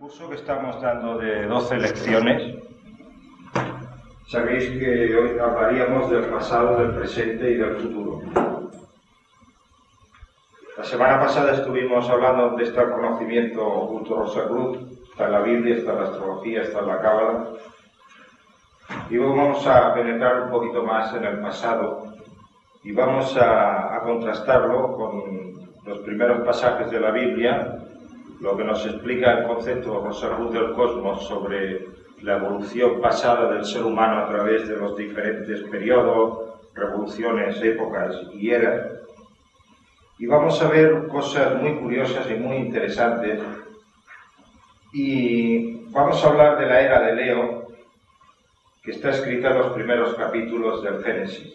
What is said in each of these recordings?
curso que estamos dando de 12 lecciones, sabéis que hoy hablaríamos del pasado, del presente y del futuro. La semana pasada estuvimos hablando de este conocimiento oculto Rosacruz, está en la Biblia, está en la astrología, está en la Cábala, y vamos a penetrar un poquito más en el pasado y vamos a contrastarlo con los primeros pasajes de la Biblia, lo que nos explica el concepto Rosacruz del cosmos sobre la evolución pasada del ser humano a través de los diferentes periodos, revoluciones, épocas y eras. Y vamos a ver cosas muy curiosas y muy interesantes. Y vamos a hablar de la era de Leo, que está escrita en los primeros capítulos del Génesis.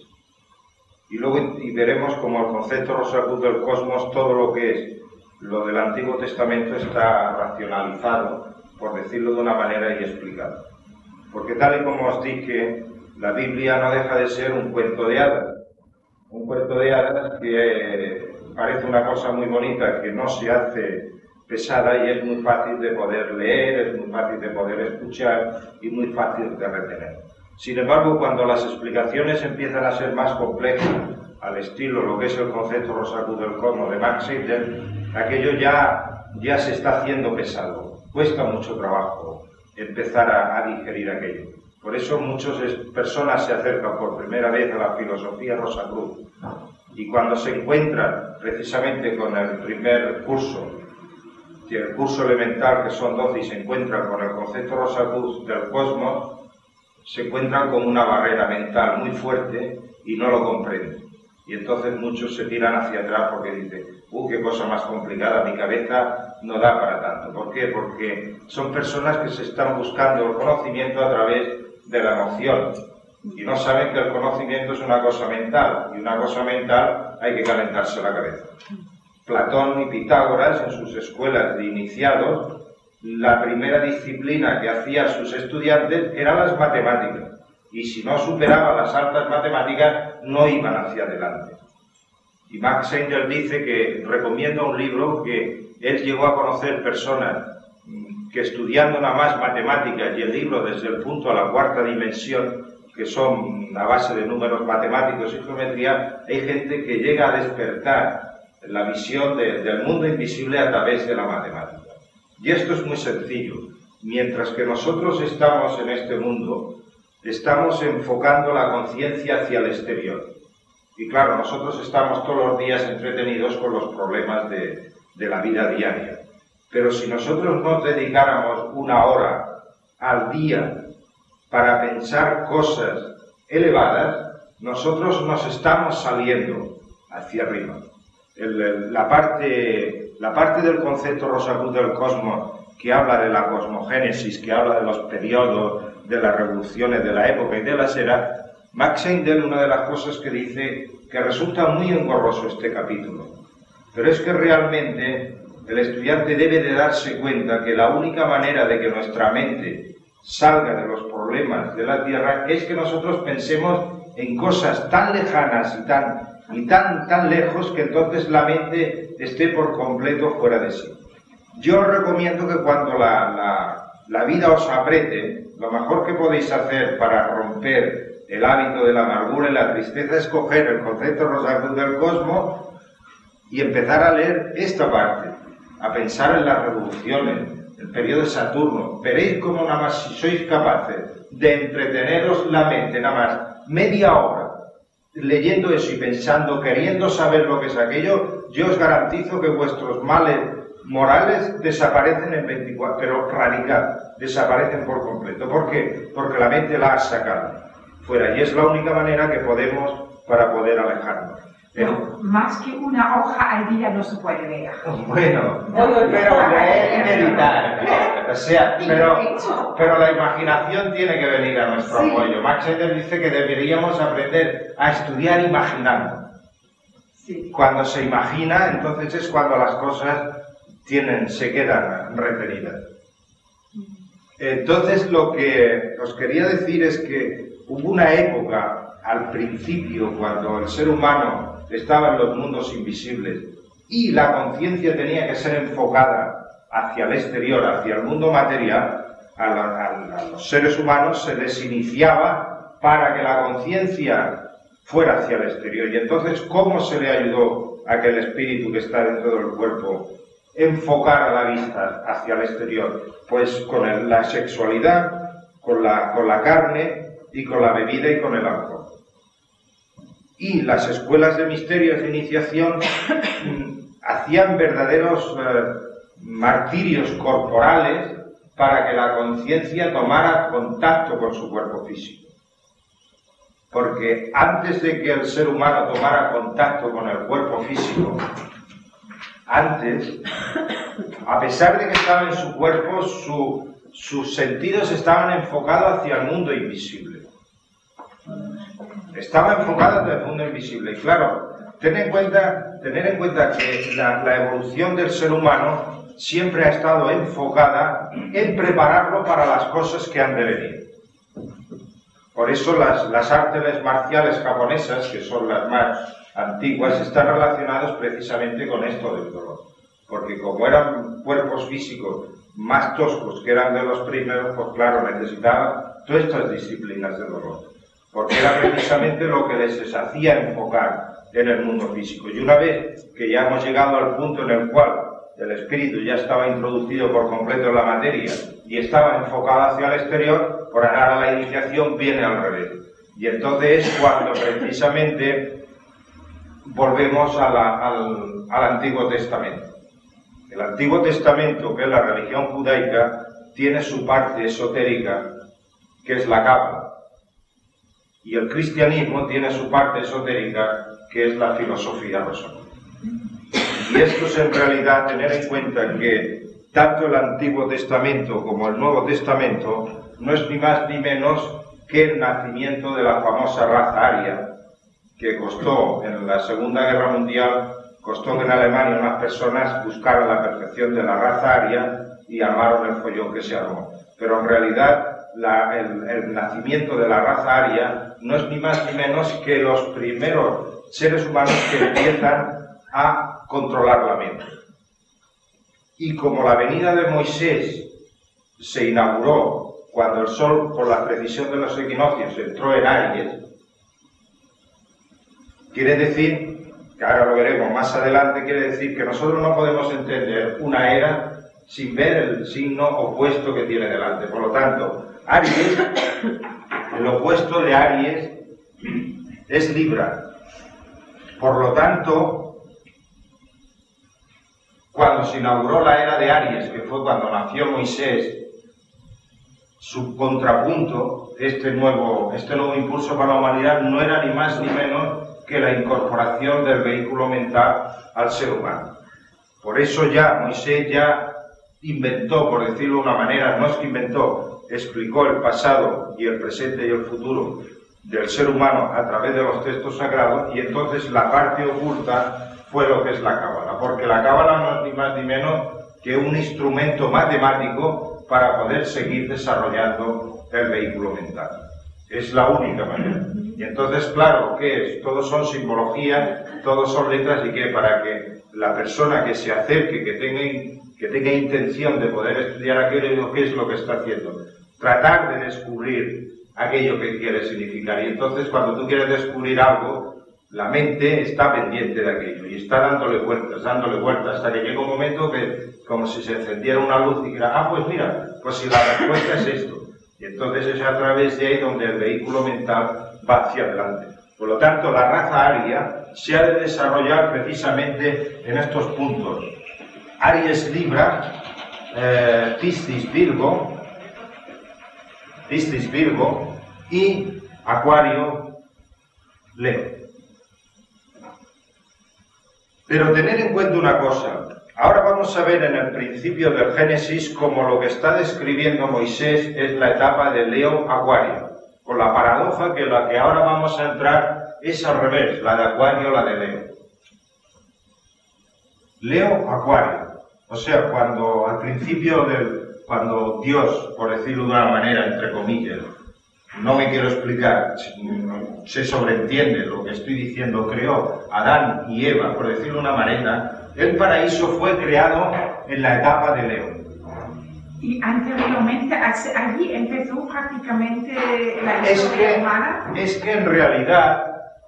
Y luego veremos cómo el concepto Rosacruz del cosmos, todo lo que es lo del Antiguo Testamento, está racionalizado, por decirlo de una manera, y explicado. Porque tal y como os dije, la Biblia no deja de ser un cuento de hadas. Un cuento de hadas que parece una cosa muy bonita, que no se hace pesada y es muy fácil de poder leer, es muy fácil de poder escuchar y muy fácil de retener. Sin embargo, cuando las explicaciones empiezan a ser más complejas, al estilo lo que es el concepto Rosacruz del cosmos de Max Heidel, aquello ya se está haciendo pesado. Cuesta mucho trabajo empezar a digerir aquello. Por eso muchas personas se acercan por primera vez a la filosofía Rosacruz. Y cuando se encuentran precisamente con el primer curso, el curso elemental, que son 12, y se encuentran con el concepto Rosacruz del cosmos, se encuentran con una barrera mental muy fuerte y no lo comprenden. Y entonces muchos se tiran hacia atrás porque dicen, qué cosa más complicada, mi cabeza no da para tanto. ¿Por qué? Porque son personas que se están buscando el conocimiento a través de la emoción y no saben que el conocimiento es una cosa mental, y una cosa mental hay que calentarse la cabeza. Platón y Pitágoras, en sus escuelas de iniciados, la primera disciplina que hacían sus estudiantes eran las matemáticas, y si no superaban las altas matemáticas no iban hacia adelante. Y Max Heidel dice que recomienda un libro que él llegó a conocer personas que estudiando nada más matemáticas y el libro desde el punto a la cuarta dimensión, que son a base de números matemáticos y geometría, hay gente que llega a despertar la visión del mundo invisible a través de la matemática. Y esto es muy sencillo. Mientras que nosotros estamos en este mundo, estamos enfocando la conciencia hacia el exterior. Y claro, nosotros estamos todos los días entretenidos con los problemas de la vida diaria. Pero si nosotros nos dedicáramos una hora al día para pensar cosas elevadas, nosotros nos estamos saliendo hacia arriba. La parte del concepto Rosacruz del cosmos, que habla de la cosmogénesis, que habla de los periodos, de las revoluciones de la época y de las eras, Max Heidel, una de las cosas que dice, que resulta muy engorroso este capítulo, pero es que realmente el estudiante debe de darse cuenta que la única manera de que nuestra mente salga de los problemas de la Tierra es que nosotros pensemos en cosas tan lejanas y tan lejos que entonces la mente esté por completo fuera de sí. Yo os recomiendo que cuando la vida os apriete, lo mejor que podéis hacer para romper el hábito de la amargura y la tristeza es coger el concepto Rosacruz del cosmos y empezar a leer esta parte, a pensar en las revoluciones, el periodo de Saturno. Veréis cómo nada más, si sois capaces de entreteneros la mente nada más media hora leyendo eso y pensando, queriendo saber lo que es aquello, yo os garantizo que vuestros males morales desaparecen en 24, pero radical, desaparecen por completo. ¿Por qué? Porque la mente la ha sacado fuera, y es la única manera que podemos para poder alejarnos. Pero más que una hoja al día no se puede leer. Bueno, pero leer y meditar. O sea, pero la imaginación tiene que venir a nuestro apoyo. Max Heidel dice que deberíamos aprender a estudiar imaginando. Sí. Cuando se imagina, entonces es cuando las cosas se quedan retenidas. Entonces lo que os quería decir es que hubo una época al principio cuando el ser humano estaba en los mundos invisibles y la conciencia tenía que ser enfocada hacia el exterior, hacia el mundo material, a los seres humanos se les iniciaba para que la conciencia fuera hacia el exterior. Y entonces, ¿cómo se le ayudó a que el espíritu que está dentro del cuerpo enfocara la vista hacia el exterior? Pues con la sexualidad, con la carne y con la bebida y con el alcohol. Y las escuelas de misterios de iniciación hacían verdaderos martirios corporales para que la conciencia tomara contacto con su cuerpo físico. Porque antes de que el ser humano tomara contacto con el cuerpo físico, antes, a pesar de que estaba en su cuerpo, sus sentidos estaban enfocados hacia el mundo invisible. Estaba enfocado hacia el mundo invisible. Y claro, tener en cuenta que la evolución del ser humano siempre ha estado enfocada en prepararlo para las cosas que han de venir. Por eso las artes marciales japonesas, que son las más antiguas, están relacionadas precisamente con esto del dolor. Porque como eran cuerpos físicos más toscos que eran de los primeros, pues claro, necesitaban todas estas disciplinas de dolor. Porque era precisamente lo que les hacía enfocar en el mundo físico. Y una vez que ya hemos llegado al punto en el cual el espíritu ya estaba introducido por completo en la materia y estaba enfocado hacia el exterior, por ahora la iniciación viene al revés. Y entonces es cuando precisamente volvemos al Antiguo Testamento. El Antiguo Testamento, que es la religión judaica, tiene su parte esotérica, que es la Cábala. Y el cristianismo tiene su parte esotérica, que es la filosofía razonable. Y esto es en realidad tener en cuenta que tanto el Antiguo Testamento como el Nuevo Testamento no es ni más ni menos que el nacimiento de la famosa raza aria, que costó en la Segunda Guerra Mundial, costó que en Alemania unas personas buscaran la perfección de la raza aria y armaron el follón que se armó. Pero en realidad el nacimiento de la raza aria no es ni más ni menos que los primeros seres humanos que empiezan a controlar la mente. Y como la venida de Moisés se inauguró cuando el sol, por la precisión de los equinoccios, entró en Aries, quiere decir, que ahora lo veremos más adelante, quiere decir que nosotros no podemos entender una era sin ver el signo opuesto que tiene delante. Por lo tanto, Aries, el opuesto de Aries es Libra. Por lo tanto, cuando se inauguró la era de Aries, que fue cuando nació Moisés, su contrapunto, este nuevo impulso para la humanidad, no era ni más ni menos que la incorporación del vehículo mental al ser humano. Por eso ya Moisés ya inventó, por decirlo de una manera, no es que inventó, explicó el pasado y el presente y el futuro del ser humano a través de los textos sagrados, y entonces la parte oculta fue lo que es la Cábala, porque la Cábala no es ni más ni menos que un instrumento matemático para poder seguir desarrollando el vehículo mental. Es la única manera. Y entonces, claro, ¿qué es? Todos son simbologías, todos son letras, y que para que la persona que se acerque, que tenga intención de poder estudiar aquello, ¿qué es lo que está haciendo? Tratar de descubrir aquello que quiere significar. Y entonces, cuando tú quieres descubrir algo, la mente está pendiente de aquello y está dándole vueltas, hasta que llega un momento que, como si se encendiera una luz y dijera, pues mira, pues si la respuesta es esto. Y entonces es a través de ahí donde el vehículo mental va hacia adelante. Por lo tanto, la raza aria se ha de desarrollar precisamente en estos puntos. Aries Libra, Piscis Virgo y Acuario Leo. Pero tener en cuenta una cosa. Ahora vamos a ver en el principio del Génesis cómo lo que está describiendo Moisés es la etapa de Leo-Acuario, con la paradoja que la que ahora vamos a entrar es al revés, la de Acuario, la de Leo. Leo-Acuario, o sea, cuando al principio cuando Dios, por decirlo de una manera, entre comillas, no me quiero explicar, se sobreentiende lo que estoy diciendo, creó a Adán y Eva, por decirlo de una manera, el paraíso fue creado en la etapa de Leo. Y anteriormente, allí empezó prácticamente la historia humana. Es que en realidad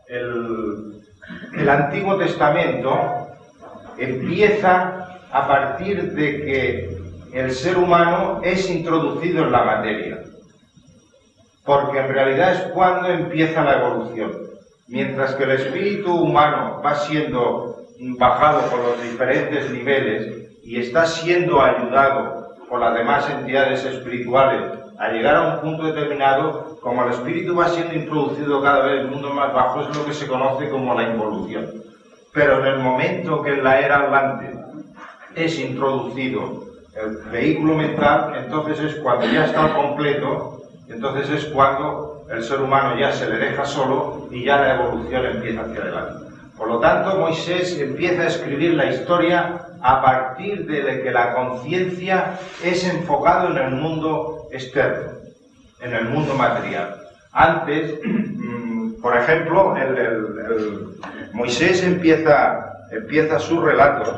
el Antiguo Testamento empieza a partir de que el ser humano es introducido en la materia, porque en realidad es cuando empieza la evolución. Mientras que el espíritu humano va siendo bajado por los diferentes niveles y está siendo ayudado por las demás entidades espirituales a llegar a un punto determinado, como el espíritu va siendo introducido cada vez en el mundo más bajo, es lo que se conoce como la involución. Pero en el momento que en la era Atlántida es introducido el vehículo mental, entonces es cuando ya está completo, entonces es cuando el ser humano ya se le deja solo y ya la evolución empieza hacia adelante. Por lo tanto, Moisés empieza a escribir la historia a partir de que la conciencia es enfocado en el mundo externo, en el mundo material. Antes, por ejemplo, Moisés empieza sus relatos.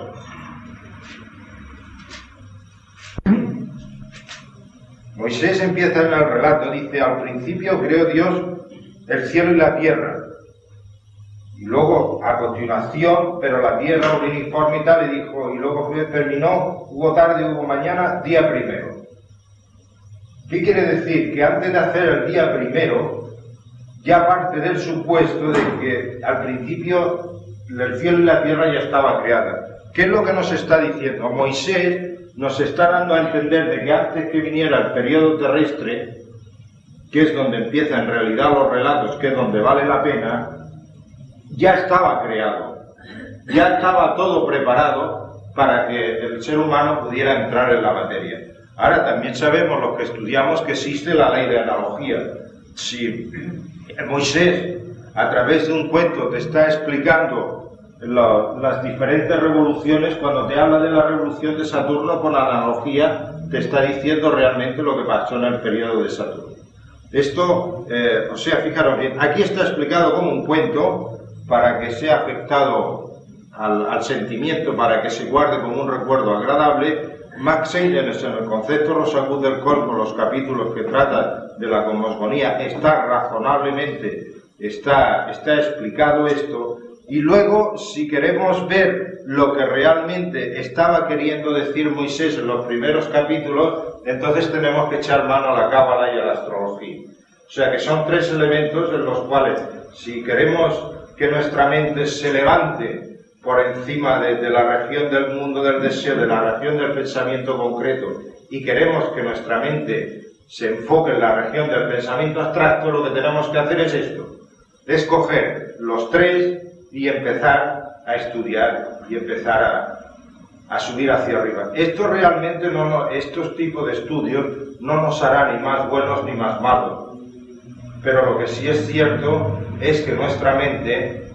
Moisés empieza en el relato, dice: al principio creó Dios el cielo y la tierra. Y luego, a continuación, pero la tierra uniforme y tal, le dijo, y luego terminó, hubo tarde, hubo mañana, día primero. ¿Qué quiere decir? Que antes de hacer el día primero, ya parte del supuesto de que al principio el cielo y la tierra ya estaba creada. ¿Qué es lo que nos está diciendo? Moisés nos está dando a entender de que antes que viniera el periodo terrestre, que es donde empiezan en realidad los relatos, que es donde vale la pena, ya estaba creado, ya estaba todo preparado para que el ser humano pudiera entrar en la materia. Ahora también sabemos, los que estudiamos, que existe la ley de analogía. Si Moisés, a través de un cuento, te está explicando las diferentes revoluciones, cuando te habla de la revolución de Saturno, por la analogía, te está diciendo realmente lo que pasó en el periodo de Saturno. Esto, o sea, fijaros bien, aquí está explicado como un cuento, para que sea afectado al sentimiento, para que se guarde como un recuerdo agradable. Max Eylenck, en el concepto Rosacruz del Cosmos, los capítulos que trata de la cosmogonía, está razonablemente, está explicado esto. Y luego, si queremos ver lo que realmente estaba queriendo decir Moisés en los primeros capítulos, entonces tenemos que echar mano a la cábala y a la astrología. O sea que son tres elementos en los cuales, si queremos que nuestra mente se levante por encima de la región del mundo del deseo, de la región del pensamiento concreto, y queremos que nuestra mente se enfoque en la región del pensamiento abstracto, lo que tenemos que hacer es esto: es coger los tres y empezar a estudiar y empezar a subir hacia arriba. Esto realmente estos tipos de estudios no nos harán ni más buenos ni más malos. Pero lo que sí es cierto es que nuestra mente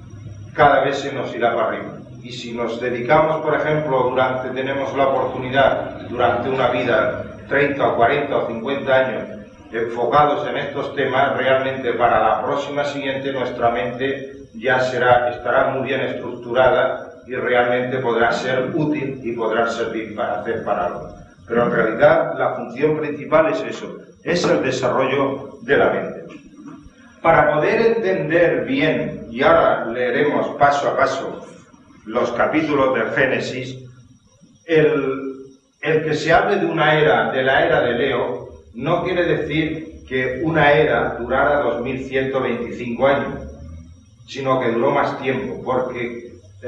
cada vez se nos irá para arriba. Y si nos dedicamos, por ejemplo, tenemos la oportunidad durante una vida, 30 o 40 o 50 años, enfocados en estos temas, realmente para la próxima siguiente nuestra mente ya estará muy bien estructurada y realmente podrá ser útil y podrá servir para hacer para algo. Pero en realidad la función principal es eso, es el desarrollo de la mente. Para poder entender bien, y ahora leeremos paso a paso los capítulos del Génesis, el que se hable de una era, de la era de Leo, no quiere decir que una era durara 2125 años, sino que duró más tiempo, porque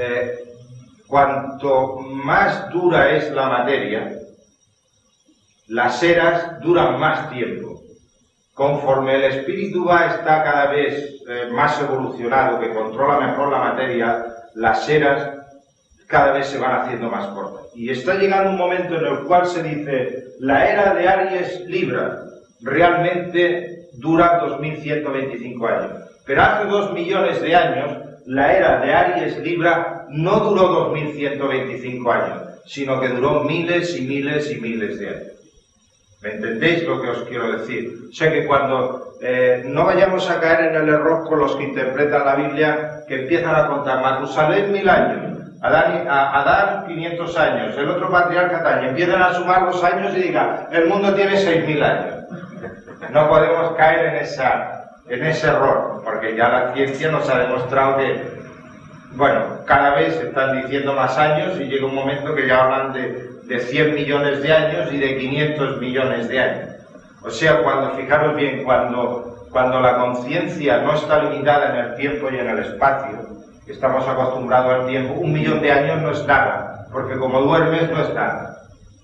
cuanto más dura es la materia, las eras duran más tiempo. Conforme el espíritu está cada vez más evolucionado, que controla mejor la materia, las eras cada vez se van haciendo más cortas. Y está llegando un momento en el cual se dice, la era de Aries-Libra realmente dura 2125 años. Pero hace 2 millones de años, la era de Aries-Libra no duró 2125 años, sino que duró miles y miles y miles de años. ¿Me entendéis lo que os quiero decir? O sea que cuando no vayamos a caer en el error con los que interpretan la Biblia, que empiezan a contar Matusalén 1000 años, Adán 500 años, el otro patriarca tal, y empiezan a sumar los años y digan, el mundo tiene 6.000 años. No podemos caer en ese error, porque ya la ciencia nos ha demostrado que, bueno, cada vez se están diciendo más años y llega un momento que ya hablan de 100 millones de años y de 500 millones de años. O sea, fijaros bien, cuando la conciencia no está limitada en el tiempo y en el espacio, estamos acostumbrados al tiempo, 1 millón de años no es nada, porque como duermes no es nada.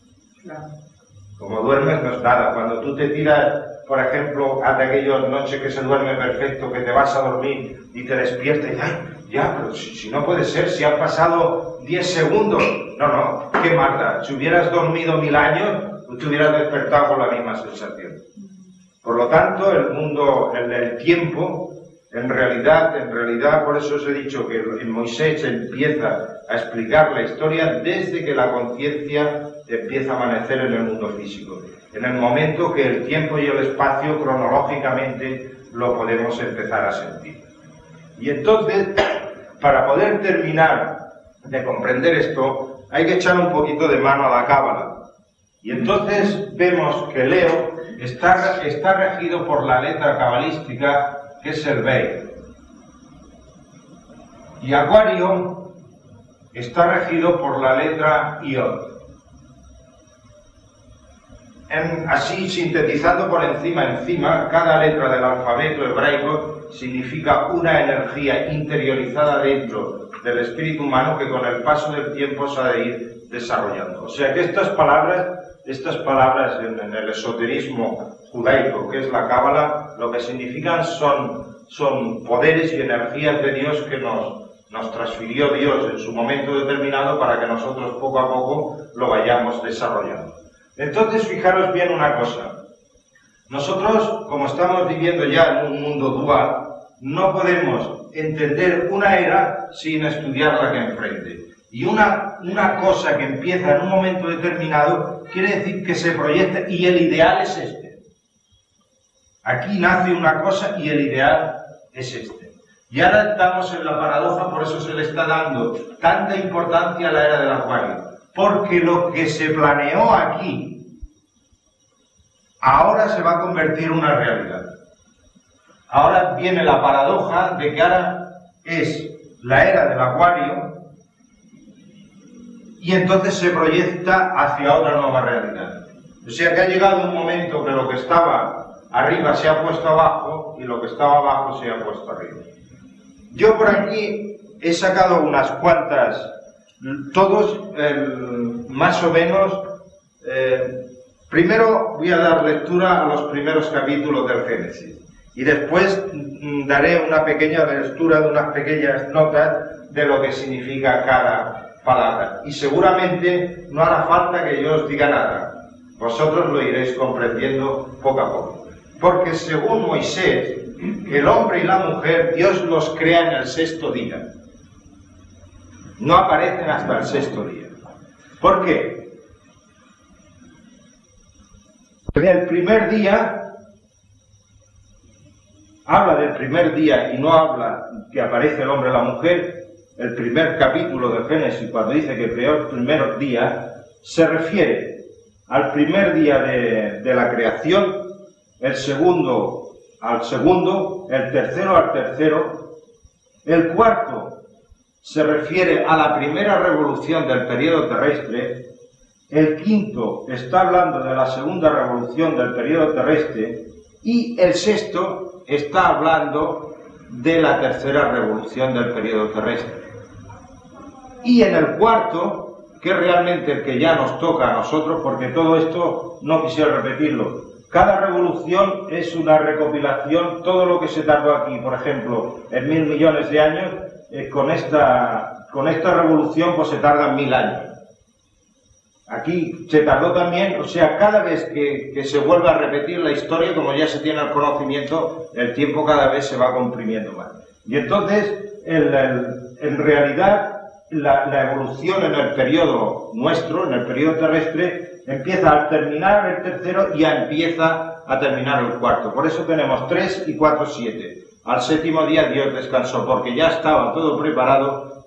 Como duermes no es nada. Cuando tú te tiras, por ejemplo, a de aquellas noches que se duerme perfecto, que te vas a dormir y te despiertas y ¡ay! Ya, pero si no puede ser, si han pasado 10 segundos. No, qué maldad. Si hubieras dormido 1000 años, tú te hubieras despertado con la misma sensación. Por lo tanto, el mundo, el tiempo, en realidad, por eso os he dicho que en Moisés empieza a explicar la historia desde que la conciencia empieza a amanecer en el mundo físico. En el momento que el tiempo y el espacio cronológicamente lo podemos empezar a sentir. Y entonces, para poder terminar de comprender esto, hay que echar un poquito de mano a la cábala. Y entonces vemos que Leo está regido por la letra cabalística que es el Bey. Y Acuario está regido por la letra Iod. Así, sintetizando por encima, cada letra del alfabeto hebraico significa una energía interiorizada dentro del espíritu humano que con el paso del tiempo se ha de ir desarrollando. O sea que estas palabras en el esoterismo judaico, que es la cábala, lo que significan son poderes y energías de Dios que nos transfirió Dios en su momento determinado para que nosotros poco a poco lo vayamos desarrollando. Entonces, fijaros bien una cosa. Nosotros, como estamos viviendo ya en un mundo dual, no podemos entender una era sin estudiar la que enfrente. Y una cosa que empieza en un momento determinado quiere decir que se proyecta y el ideal es este. Aquí nace una cosa y el ideal es este. Y ahora estamos en la paradoja, por eso se le está dando tanta importancia a la era del Acuario. Porque lo que se planeó aquí, ahora se va a convertir en una realidad. Ahora viene la paradoja de que ahora es la era del Acuario y entonces se proyecta hacia otra nueva realidad. O sea que ha llegado un momento que lo que estaba arriba se ha puesto abajo y lo que estaba abajo se ha puesto arriba. Yo por aquí he sacado unas cuantas, todos más o menos. Primero voy a dar lectura a los primeros capítulos del Génesis y después daré una pequeña lectura de unas pequeñas notas de lo que significa cada palabra. Y seguramente no hará falta que yo os diga nada. Vosotros lo iréis comprendiendo poco a poco. Porque según Moisés, el hombre y la mujer, Dios los crea en el 6º día. No aparecen hasta el 6º día. ¿Por qué? El primer día, habla del primer día y no habla que aparece el hombre y la mujer. El primer capítulo de Génesis, cuando dice que creó el primer día, se refiere al primer día de la creación, el segundo al segundo, el tercero al tercero, el cuarto se refiere a la primera revolución del periodo terrestre, el quinto está hablando de la segunda revolución del periodo terrestre y el sexto está hablando de la tercera revolución del periodo terrestre. Y en el cuarto, que es realmente el que ya nos toca a nosotros, porque todo esto no quisiera repetirlo, cada revolución es una recopilación, todo lo que se tardó aquí, por ejemplo, en 1000 millones de años, con esta revolución pues se tardan 1000 años. Aquí se tardó también, o sea, cada vez que se vuelve a repetir la historia, como ya se tiene el conocimiento, el tiempo cada vez se va comprimiendo más. Y entonces, en realidad, la evolución en el periodo nuestro, en el periodo terrestre, empieza al terminar el tercero y ya empieza a terminar el cuarto. Por eso tenemos 3 y 4, 7. Al 7º día Dios descansó, porque ya estaba todo preparado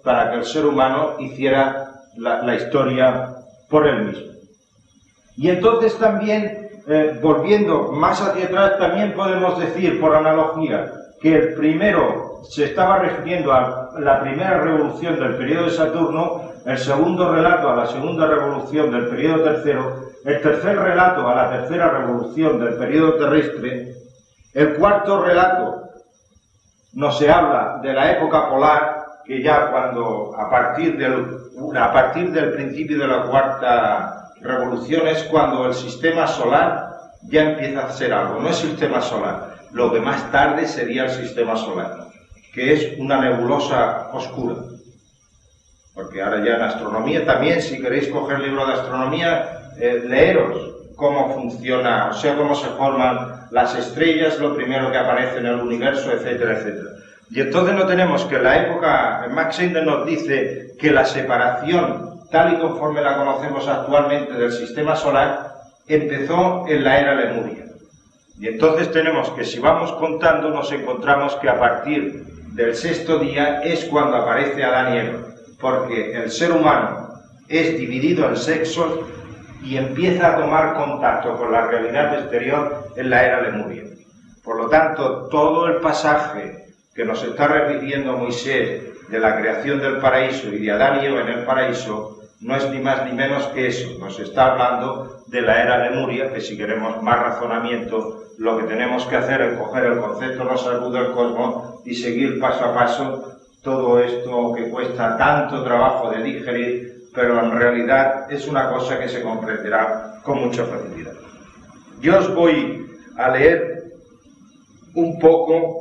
para que el ser humano hiciera la historia por él mismo. Y entonces también, volviendo más hacia atrás, también podemos decir, por analogía, que el primero se estaba refiriendo a la primera revolución del periodo de Saturno, el segundo relato a la segunda revolución del periodo tercero, el tercer relato a la tercera revolución del periodo terrestre, el cuarto relato nos se habla de la época polar, que ya cuando a partir del principio de la cuarta revolución es cuando el sistema solar ya empieza a ser algo. No es sistema solar, lo que más tarde sería el sistema solar, que es una nebulosa oscura. Porque ahora ya en astronomía también, si queréis coger el libro de astronomía, leeros cómo funciona, o sea, cómo se forman las estrellas, lo primero que aparece en el universo, etcétera, etcétera. Y entonces no tenemos que en la época, Max Heindel nos dice que la separación, tal y conforme la conocemos actualmente del sistema solar, empezó en la era Lemuria. Y entonces tenemos que, si vamos contando, nos encontramos que a partir del sexto día es cuando aparece Adán y Eva, porque el ser humano es dividido en sexos y empieza a tomar contacto con la realidad exterior en la era Lemuria. Por lo tanto, todo el pasaje que nos está refiriendo Moisés de la creación del paraíso y de Adán y Eva en el paraíso no es ni más ni menos que eso. Nos está hablando de la era Lemuria, que si queremos más razonamiento, lo que tenemos que hacer es coger el concepto no sagrado del cosmos y seguir paso a paso todo esto que cuesta tanto trabajo de digerir, pero en realidad es una cosa que se comprenderá con mucha facilidad. Yo os voy a leer un poco,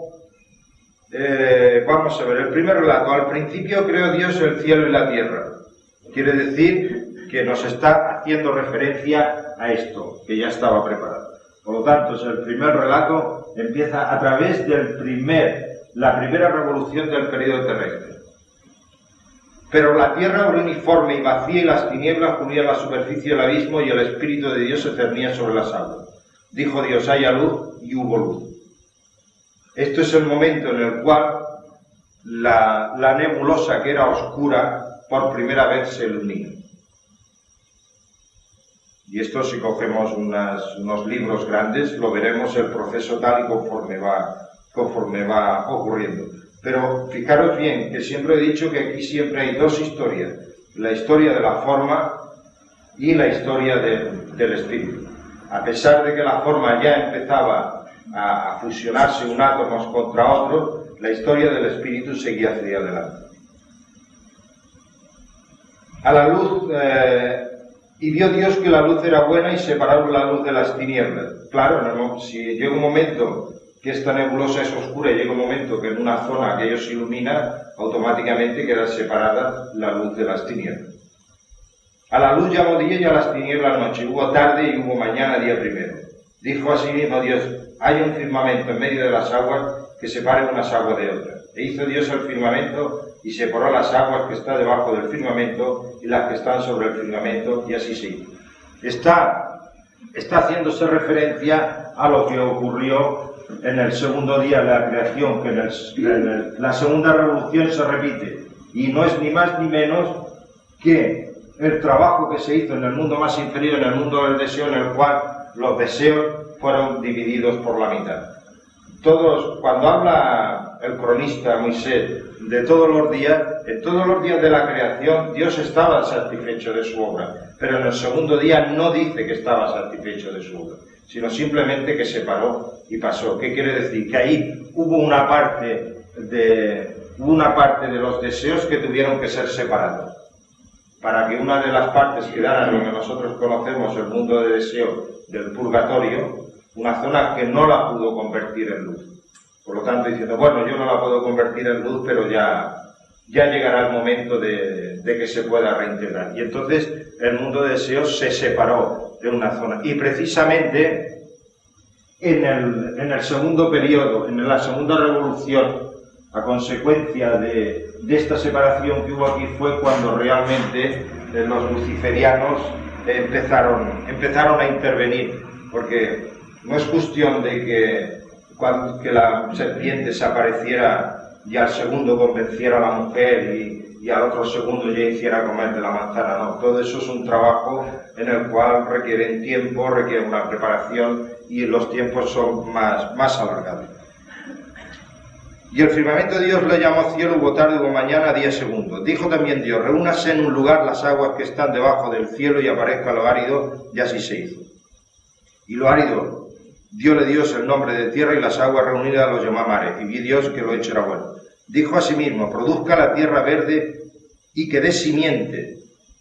vamos a ver, el primer relato. Al principio creó Dios el cielo y la tierra. Quiere decir que nos está haciendo referencia a esto, que ya estaba preparado. Por lo tanto, el primer relato empieza a través del la primera revolución del periodo terrestre. Pero la tierra era uniforme y vacía, y las tinieblas cubrían la superficie del abismo, y el Espíritu de Dios se cernía sobre las aguas. Dijo Dios: haya luz, y hubo luz. Esto es el momento en el cual la nebulosa, que era oscura, por primera vez se ilumina. Y esto, si cogemos unos libros grandes, lo veremos el proceso tal y conforme va ocurriendo. Pero fijaros bien, que siempre he dicho que aquí siempre hay dos historias: la historia de la forma y la historia del espíritu. A pesar de que la forma ya empezaba a fusionarse un átomos contra otro, la historia del espíritu seguía hacia adelante. A la luz, y vio Dios que la luz era buena, y separaron la luz de las tinieblas. Claro, si llega un momento que esta nebulosa es oscura y llega un momento que en una zona aquello se ilumina, automáticamente queda separada la luz de las tinieblas. A la luz llamó día y a las tinieblas noche. Hubo tarde y hubo mañana, día primero. Dijo así mismo Dios: hay un firmamento en medio de las aguas que separe unas aguas de otras. E hizo Dios el firmamento y separó las aguas que están debajo del firmamento y las que están sobre el firmamento, y así se hizo. Está haciéndose referencia a lo que ocurrió en el segundo día de la creación, que la segunda revolución se repite, y no es ni más ni menos que el trabajo que se hizo en el mundo más inferior, en el mundo del deseo, en el cual los deseos fueron divididos por la mitad. Cuando habla el cronista Moisés de todos los días, en todos los días de la creación, Dios estaba satisfecho de su obra, pero en el segundo día no dice que estaba satisfecho de su obra, sino simplemente que se paró y pasó. ¿Qué quiere decir? Que ahí hubo una parte de los deseos que tuvieron que ser separados, para que una de las partes quedara en lo que nosotros conocemos el mundo de deseo del purgatorio, una zona que no la pudo convertir en luz. Por lo tanto, diciendo, bueno, yo no la puedo convertir en luz, pero ya llegará el momento de que se pueda reintegrar. Y entonces el mundo de deseos se separó de una zona. Y precisamente en el segundo periodo, en la segunda revolución, a consecuencia de esta separación que hubo aquí, fue cuando realmente los luciferianos empezaron a intervenir, porque no es cuestión de que la serpiente se apareciera y al segundo convenciera a la mujer y al otro segundo ya hiciera comer de la manzana. No, todo eso es un trabajo en el cual requiere tiempo, requiere una preparación y los tiempos son más alargados. Y el firmamento de Dios lo llamó cielo, hubo tarde, hubo mañana, día segundo. Dijo también Dios, reúnase en un lugar las aguas que están debajo del cielo y aparezca lo árido, y así se hizo. Y lo árido, diole Dios el nombre de tierra y las aguas reunidas los llamó mares, y vi Dios que lo hecho era bueno. Dijo asimismo, produzca la tierra verde y que dé simiente.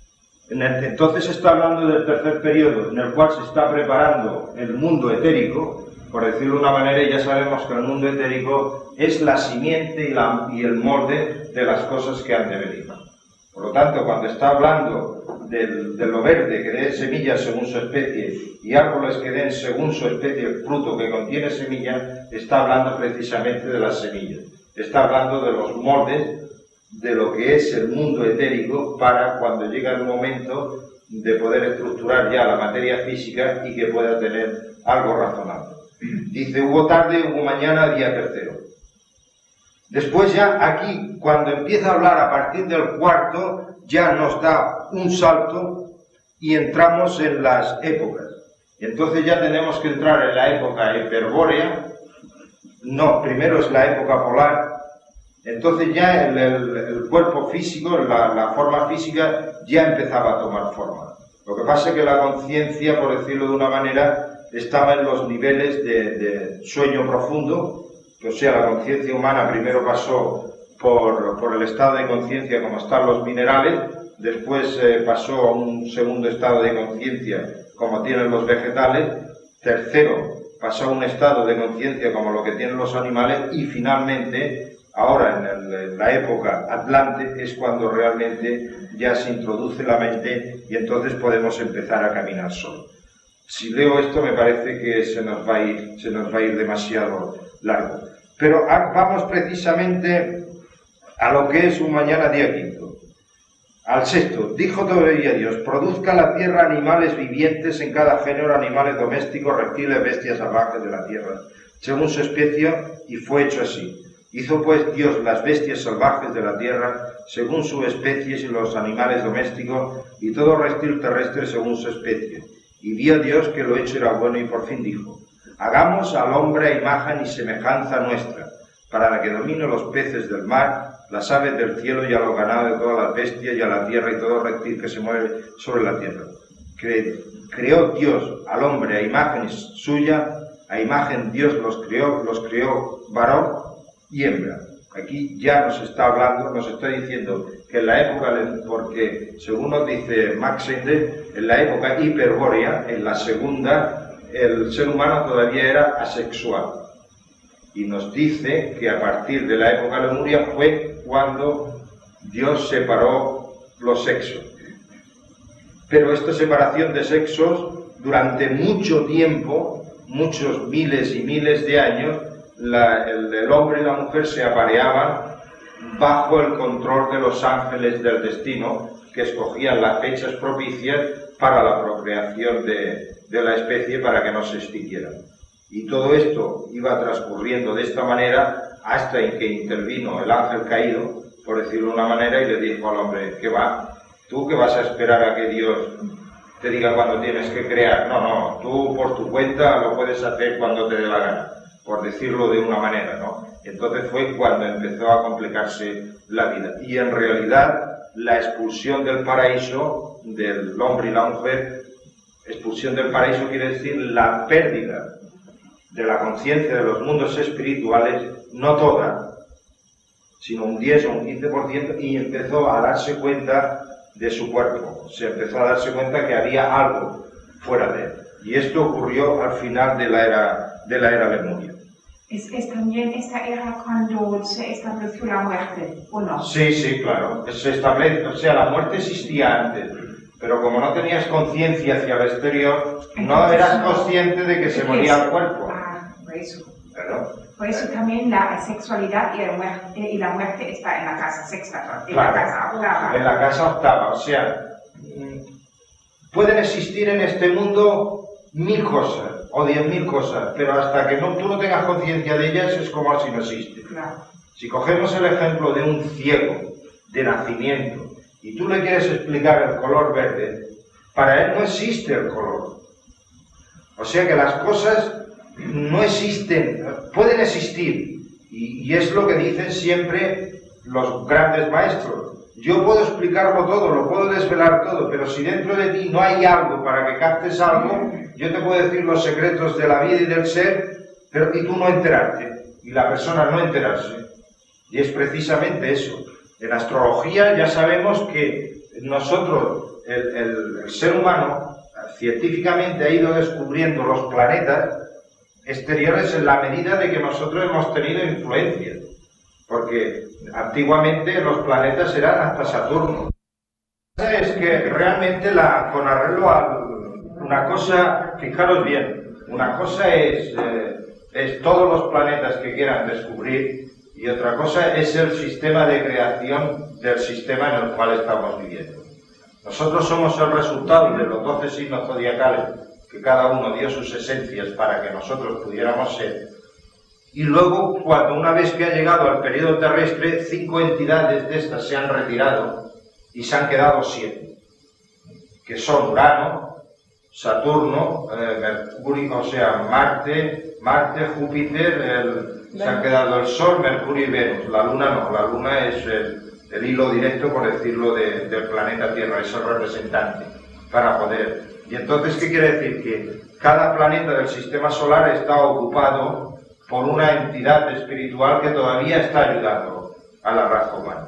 Entonces está hablando del tercer periodo, en el cual se está preparando el mundo etérico, por decirlo de una manera, y ya sabemos que el mundo etérico es la simiente y el molde de las cosas que han de venir. Por lo tanto, cuando está hablando de lo verde, que dé semillas según su especie, y árboles que den según su especie el fruto que contiene semilla, está hablando precisamente de las semillas. Está hablando de los moldes de lo que es el mundo etérico para cuando llega el momento de poder estructurar ya la materia física y que pueda tener algo razonable. Dice, hubo tarde, hubo mañana, día tercero. Después ya aquí, cuando empieza a hablar a partir del cuarto, ya nos da un salto y entramos en las épocas. Entonces ya tenemos que entrar en la época hiperbórea. No, primero es la época polar. Entonces ya el cuerpo físico, la forma física, ya empezaba a tomar forma. Lo que pasa es que la conciencia, por decirlo de una manera, estaba en los niveles de sueño profundo, o sea, la conciencia humana primero pasó por el estado de conciencia como están los minerales, después pasó a un segundo estado de conciencia como tienen los vegetales, tercero pasó a un estado de conciencia como lo que tienen los animales y finalmente, ahora en la época Atlante, es cuando realmente ya se introduce la mente y entonces podemos empezar a caminar solos. Si leo esto me parece que se nos va a ir demasiado largo. Pero vamos precisamente a lo que es un mañana día quinto. Al sexto, dijo todavía Dios, produzca la tierra animales vivientes en cada género, animales domésticos, reptiles, bestias salvajes de la tierra, según su especie, y fue hecho así. Hizo pues Dios las bestias salvajes de la tierra, según su especie, y los animales domésticos, y todo reptil terrestre según su especie. Y vio Dios que lo hecho era bueno y por fin dijo, hagamos al hombre a imagen y semejanza nuestra, para que domine los peces del mar, las aves del cielo y a los ganados de todas las bestias y a la tierra y todo reptil que se mueve sobre la tierra. Creó Dios al hombre a imagen suya, a imagen Dios los creó varón y hembra. Aquí ya nos está hablando, nos está diciendo que en la época, porque según nos dice Max Ende, en la época hiperbórea, en la segunda, el ser humano todavía era asexual. Y nos dice que a partir de la época lemuria fue cuando Dios separó los sexos. Pero esta separación de sexos, durante mucho tiempo, muchos miles y miles de años, el hombre y la mujer se apareaban bajo el control de los ángeles del destino, que escogían las fechas propicias para la procreación de la especie para que no se extinguieran. Y todo esto iba transcurriendo de esta manera hasta en que intervino el ángel caído, por decirlo de una manera, y le dijo al hombre, ¿qué va? ¿Tú qué vas a esperar a que Dios te diga cuándo tienes que crear? No, tú por tu cuenta lo puedes hacer cuando te dé la gana, por decirlo de una manera, ¿no? Entonces fue cuando empezó a complicarse la vida. Y en realidad la expulsión del paraíso del hombre y la mujer, expulsión del paraíso quiere decir la pérdida de la conciencia de los mundos espirituales, no toda, sino un 10 o un 15%, y empezó a darse cuenta de su cuerpo. Se empezó a darse cuenta que había algo fuera de él. Y esto ocurrió al final de la era lemuria. Es también esta era cuando se estableció la muerte, ¿o no? Sí, claro. Se establece, o sea, la muerte existía antes, pero como no tenías conciencia hacia el exterior, no eras consciente de que se moría el cuerpo. Por eso. ¿Verdad? Por eso también la sexualidad y la muerte está en la casa sexta, en Claro, la casa octava. En la casa octava, o sea, pueden existir en este mundo 1000 cosas o 10.000 cosas, pero hasta que tú no tengas conciencia de ellas es como si no existe. Claro. Si cogemos el ejemplo de un ciego de nacimiento, y tú le quieres explicar el color verde, para él no existe el color. O sea que las cosas no existen, pueden existir, y es lo que dicen siempre los grandes maestros. Yo puedo explicarlo todo, lo puedo desvelar todo, pero si dentro de ti no hay algo para que captes algo, yo te puedo decir los secretos de la vida y del ser, pero y tú no enterarte, y la persona no enterarse. Y es precisamente eso. En astrología ya sabemos que nosotros, el ser humano, científicamente ha ido descubriendo los planetas exteriores en la medida de que nosotros hemos tenido influencia. Porque antiguamente los planetas eran hasta Saturno. Es que realmente con arreglo a una cosa, fijaros bien, una cosa es todos los planetas que quieran descubrir, y otra cosa es el sistema de creación del sistema en el cual estamos viviendo. Nosotros somos el resultado de los 12 signos zodiacales, que cada uno dio sus esencias para que nosotros pudiéramos ser. Y luego, cuando una vez que ha llegado al periodo terrestre, 5 entidades de estas se han retirado y se han quedado 7, que son Urano, Saturno, Mercurio, o sea, Marte, Júpiter, se han quedado el Sol, Mercurio y Venus. La Luna no, la Luna es el hilo directo, por decirlo, del planeta Tierra, es el representante para poder. Y entonces, ¿qué quiere decir? Que cada planeta del sistema solar está ocupado por una entidad espiritual que todavía está ayudando a la raza humana.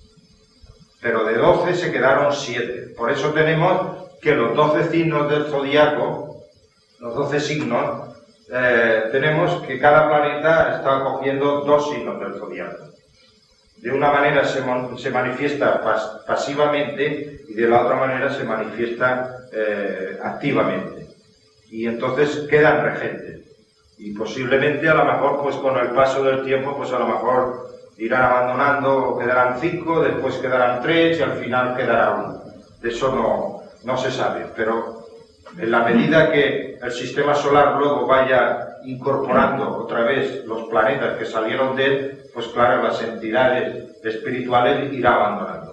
Pero de 12 se quedaron 7. Por eso tenemos que los 12 signos del zodiaco, los 12 signos, tenemos que cada planeta está cogiendo 2 signos del zodiaco. De una manera se manifiesta pasivamente y de la otra manera se manifiesta activamente. Y entonces quedan regentes. Y posiblemente, a lo mejor, pues con el paso del tiempo, pues a lo mejor irán abandonando, quedarán 5, después quedarán 3 y al final quedará 1. De eso no se sabe, pero en la medida que el sistema solar luego vaya incorporando otra vez los planetas que salieron de él, pues claro, las entidades espirituales irá abandonando.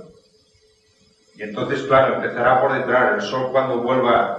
Y entonces, claro, empezará por entrar el Sol cuando vuelva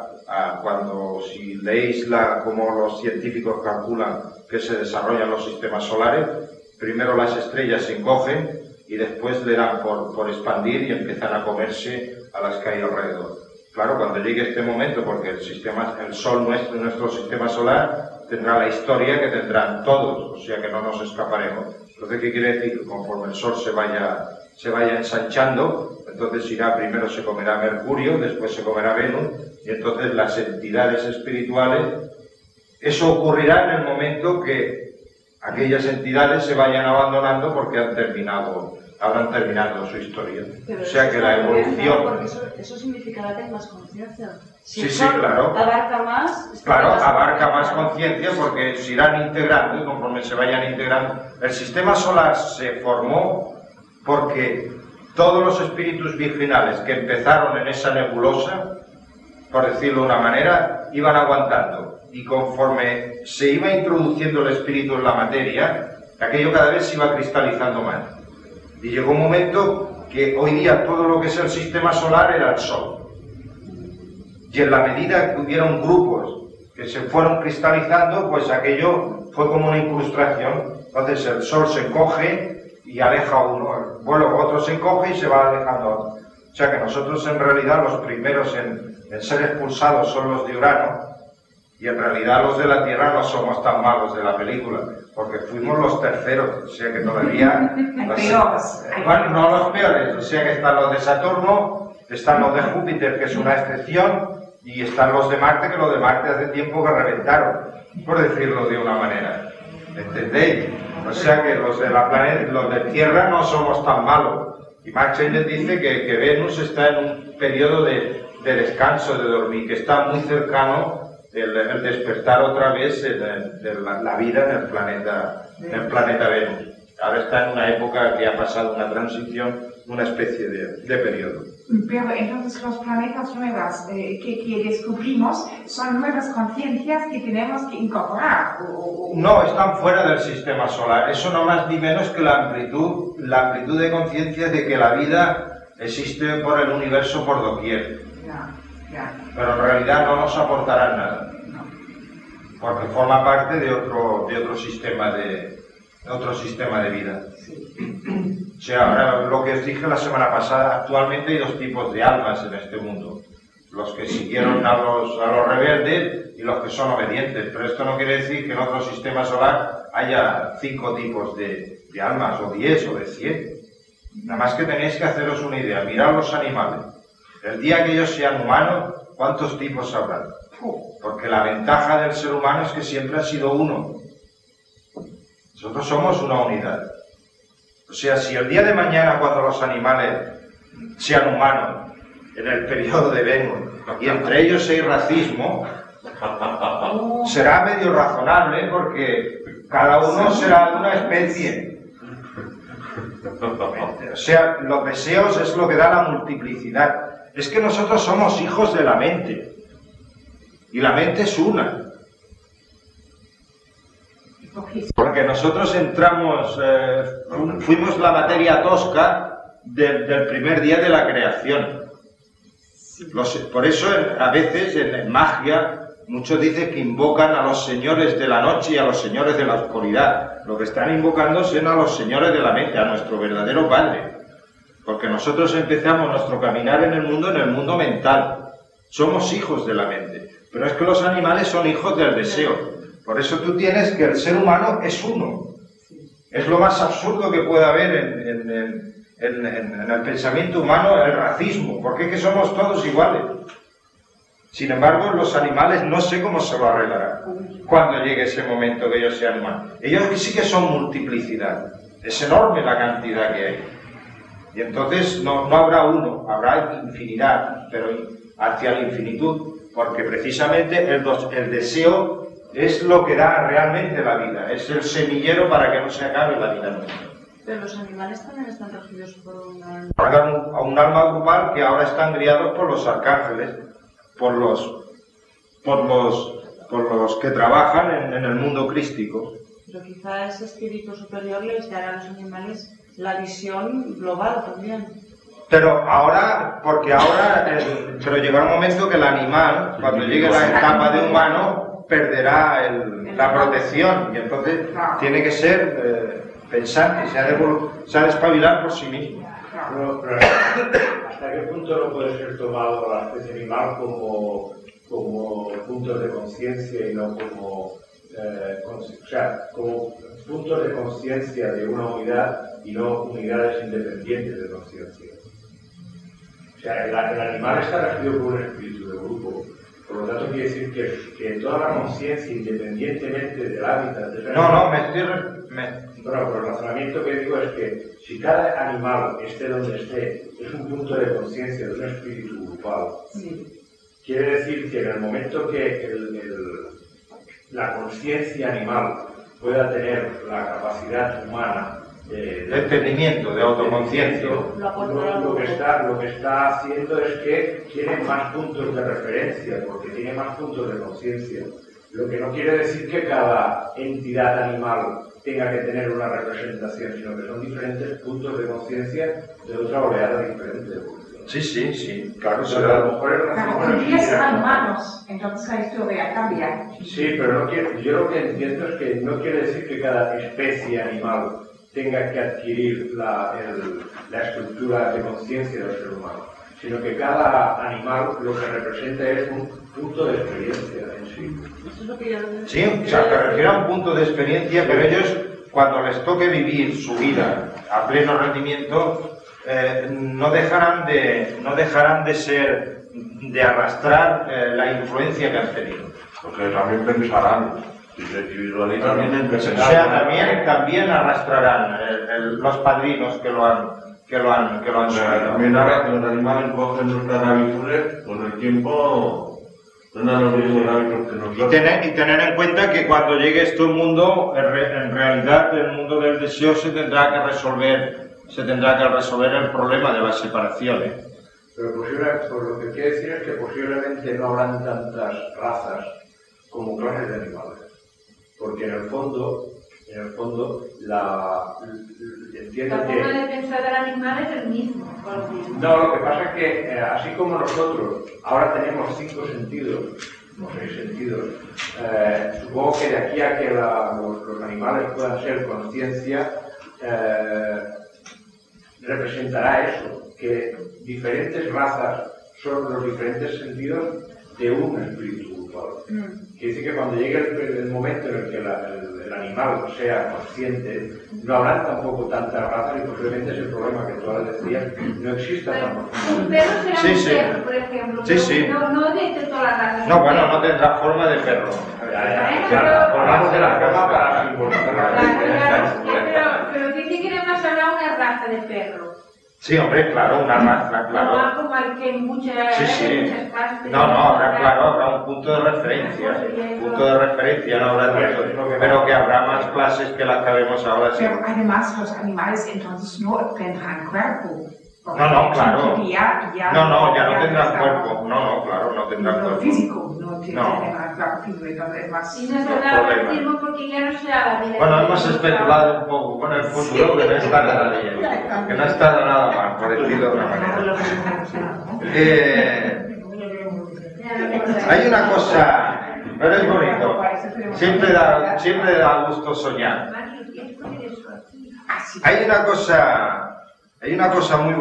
si leéis como los científicos calculan que se desarrollan los sistemas solares, primero las estrellas se encogen y después le dan por expandir y empiezan a comerse a las que hay alrededor. Claro, cuando llegue este momento, porque el Sol nuestro sistema solar tendrá la historia que tendrán todos, o sea que no nos escaparemos. Entonces, ¿qué quiere decir? Conforme el Sol se vaya ensanchando, entonces primero se comerá Mercurio, después se comerá Venus, y entonces las entidades espirituales, eso ocurrirá en el momento que aquellas entidades se vayan abandonando porque habrán terminado su historia. Pero o sea que la evolución... Porque eso significará que hay más conciencia. Sí, claro. Abarca más... Claro, abarca más conciencia porque se irán integrando y conforme se vayan integrando. El sistema solar se formó porque todos los espíritus virginales que empezaron en esa nebulosa, por decirlo de una manera, iban aguantando. Y conforme se iba introduciendo el espíritu en la materia, aquello cada vez se iba cristalizando más. Y llegó un momento que hoy día todo lo que es el sistema solar era el Sol. Y en la medida que hubieron grupos que se fueron cristalizando, pues aquello fue como una incrustación. Entonces el Sol se encoge y aleja a uno, luego otro se encoge y se va alejando a otro. O sea que nosotros en realidad los primeros en ser expulsados son los de Urano, y en realidad los de la Tierra no somos tan malos de la película, porque fuimos los terceros, o sea que todavía... Bueno, no los peores, o sea que están los de Saturno, están los de Júpiter, que es una excepción, y están los de Marte, que los de Marte hace tiempo que reventaron, por decirlo de una manera. ¿Entendéis? O sea que los de Tierra no somos tan malos. Y Max Engel dice que Venus está en un periodo de descanso, de dormir, que está muy cercano el despertar otra vez de la vida en el planeta Venus. Ahora está en una época que ha pasado una transición, una especie de periodo. Pero entonces los planetas nuevos que descubrimos son nuevas conciencias que tenemos que incorporar. No, están fuera del sistema solar. Eso no más ni menos que la amplitud de conciencia de que la vida existe por el universo por doquier. Pero en realidad no nos aportarán nada. Porque forma parte de otro sistema de vida. O sea, ahora lo que os dije la semana pasada, actualmente hay dos tipos de almas en este mundo. Los que siguieron a los rebeldes y los que son obedientes. Pero esto no quiere decir que en otro sistema solar haya 5 tipos de almas, o 10 o de 100. Nada más que tenéis que haceros una idea. Mirad los animales. El día que ellos sean humanos, ¿cuántos tipos habrá? Porque la ventaja del ser humano es que siempre ha sido uno. Nosotros somos una unidad. O sea, si el día de mañana, cuando los animales sean humanos, en el periodo de Venus, y entre ellos hay racismo, será medio razonable, porque cada uno será de una especie. O sea, los deseos es lo que da la multiplicidad. Es que nosotros somos hijos de la mente, y la mente es una. Porque nosotros entramos, fuimos la materia tosca del primer día de la creación. Por eso a veces en magia muchos dicen que invocan a los señores de la noche y a los señores de la oscuridad. Lo que están invocando son a los señores de la mente, a nuestro verdadero Padre. Porque nosotros empezamos nuestro caminar en el mundo mental. Somos hijos de la mente. Pero es que los animales son hijos del deseo. Por eso tú tienes que el ser humano es uno. Es lo más absurdo que puede haber en el pensamiento humano, el racismo. Porque es que somos todos iguales. Sin embargo, los animales no sé cómo se lo arreglarán cuando llegue ese momento que ellos sean humanos. Ellos sí que son multiplicidad. Es enorme la cantidad que hay. Y entonces no habrá uno, habrá infinidad, pero hacia la infinitud. Porque precisamente el deseo es lo que da realmente la vida, es el semillero para que no se acabe la vida nunca. Pero los animales también están regidos por una... A un alma grupal que ahora están guiados por los arcángeles, por los que trabajan en el mundo crístico. Pero quizá ese espíritu superior les dará a los animales la visión global también. Pero llegará un momento que el animal, cuando llegue la etapa de humano, perderá la protección y entonces tiene que ser pensante, se ha de espabilar por sí mismo. Pero, ¿hasta qué punto no puede ser tomado la especie animal como puntos de conciencia y no como puntos de conciencia de una unidad y no unidades independientes de conciencia? O sea, el animal está regido por un espíritu de grupo. Por lo tanto, quiere decir que toda la conciencia, independientemente del hábitat... Bueno, pero el razonamiento que digo es que si cada animal, esté donde esté, es un punto de conciencia de un espíritu grupal, quiere decir que en el momento que la conciencia animal pueda tener la capacidad humana de entendimiento, de autoconciencia, lo que está haciendo es que tiene más puntos de referencia, porque tiene más puntos de conciencia. Lo que no quiere decir que cada entidad animal tenga que tener una representación, sino que son diferentes puntos de conciencia de otra oleada diferente. Sí, claro. Pero a lo mejor un día serán humanos, entonces la historia cambia. Sí, pero yo lo que entiendo es que no quiere decir que cada especie animal tenga que adquirir la estructura de conciencia del ser humano, sino que cada animal lo que representa es un punto de experiencia en sí. Eso es lo que yo sí, o sea, se refiere a un punto de experiencia, pero ellos, cuando les toque vivir su vida a pleno rendimiento, no dejarán de arrastrar la influencia que han tenido. Porque también pensarán. O sea, también arrastrarán los padrinos que lo han subido. También los animales cogen nuestras habitudes, con el tiempo no los mismos hábitos que nosotros. Y tener en cuenta que cuando llegue este mundo, en realidad el mundo del deseo se tendrá que resolver el problema de las separaciones. Pero por lo que quiero decir es que posiblemente no habrán tantas razas como clases de animales. Porque en el fondo, entiendo La que... forma de pensar del animal es el mismo. No, lo que pasa es que así como nosotros ahora tenemos 5 sentidos, o 6 sentidos, supongo que de aquí a que los animales puedan ser conciencia, representará eso, que diferentes razas son los diferentes sentidos de un espíritu grupal. Quiere decir que cuando llegue el momento en el que el animal sea consciente, no habrán tampoco tantas razas y posiblemente ese problema que tú ahora decías no exista tan Un profundamente. perro será Sí, un sí. perro, por ejemplo. Sí, sí. No de todas las razas. No, bueno, no tendrá forma de perro. Claro, hablamos de la cama para simbolizar la Claro, pero dice que además habrá una raza de perro. Sí, hombre, claro, una raza, claro. No como hay que en muchas partes. No, habrá un punto de referencia. Punto de referencia, no habrá tanto. Pero que habrá más clases que las que vemos ahora, sí. Pero además los animales entonces no tendrán cuerpo. No, claro. Ya no tendrán cuerpo. No, claro, no tendrán No cuerpo. físico, no tendrán cuerpo físico, entonces es más... Y no se da bautismo porque ya no se da la vida. Bueno, hemos especulado un poco con el futuro, que no está nada bien. Que no está nada mal, por decirlo de una manera. Hay una cosa, pero es bonito. Siempre da gusto soñar. Hay una cosa muy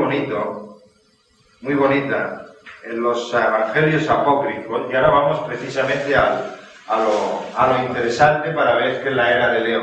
bonita en los evangelios apócrifos, y ahora vamos precisamente a lo interesante para ver que es la era de Leo.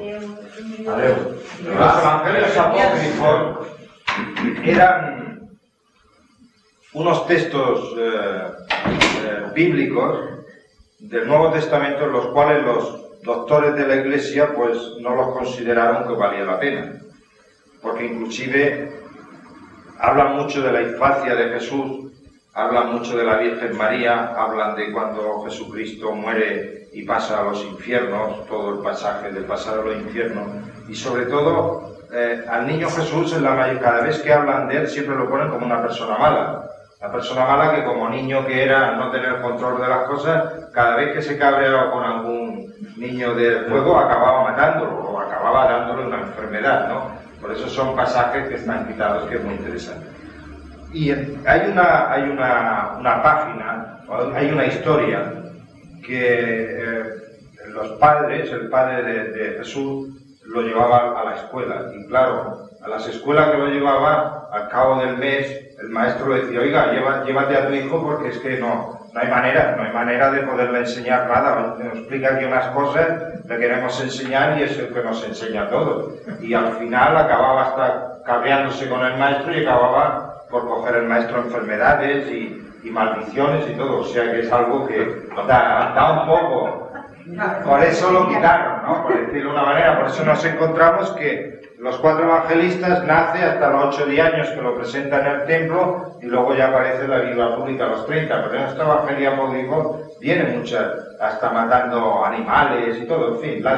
Los evangelios apócrifos eran unos textos bíblicos del Nuevo Testamento en los cuales los doctores de la Iglesia pues no los consideraron que valía la pena, porque inclusive hablan mucho de la infancia de Jesús, hablan mucho de la Virgen María, hablan de cuando Jesucristo muere y pasa a los infiernos, todo el pasaje del pasar a los infiernos, y sobre todo al niño Jesús, cada vez que hablan de él siempre lo ponen como una persona mala. La persona mala que como niño que era no tener control de las cosas, cada vez que se cabreaba con algún niño de fuego acababa matándolo o acababa dándole una enfermedad, ¿no? Por eso son pasajes que están quitados, que es muy interesante. Y hay una página, hay una historia que los padres, el padre de Jesús, lo llevaba a la escuela. Y claro, a las escuelas que lo llevaba, al cabo del mes, el maestro le decía, oiga, llévate a tu hijo porque es que no hay manera de poderle enseñar nada. Nos explica aquí unas cosas, le queremos enseñar y es el que nos enseña todo. Y al final acababa hasta cabreándose con el maestro y acababa por coger el maestro enfermedades y maldiciones y todo. O sea que es algo que da un poco. Por eso lo quitaron, ¿no? Por decirlo de una manera. Por eso nos encontramos que los 4 evangelistas nace hasta los 8 años que lo presentan en el templo y luego ya aparece la vida pública a los 30. Pero en este evangelio apócrifo viene muchas, hasta matando animales y todo, en fin,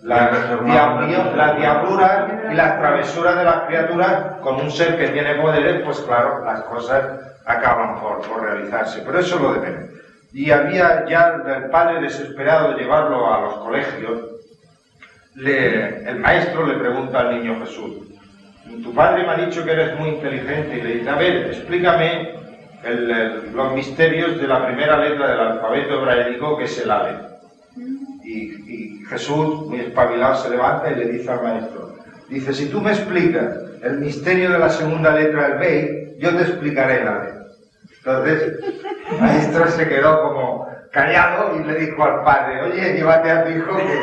la diablura y las travesuras de las criaturas con un ser que tiene poderes, pues claro, las cosas acaban por realizarse. Pero eso lo de menos. Y había ya el padre desesperado de llevarlo a los colegios. El maestro le pregunta al niño Jesús, tu padre me ha dicho que eres muy inteligente, y le dice, a ver, explícame los misterios de la primera letra del alfabeto hebraico, que es el Aleph. Y Jesús, muy espabilado, se levanta y le dice al maestro, dice, si tú me explicas el misterio de la segunda letra del Beit, yo te explicaré el Aleph. Entonces, el maestro se quedó como callado y le dijo al padre, oye, llévate a tu hijo, que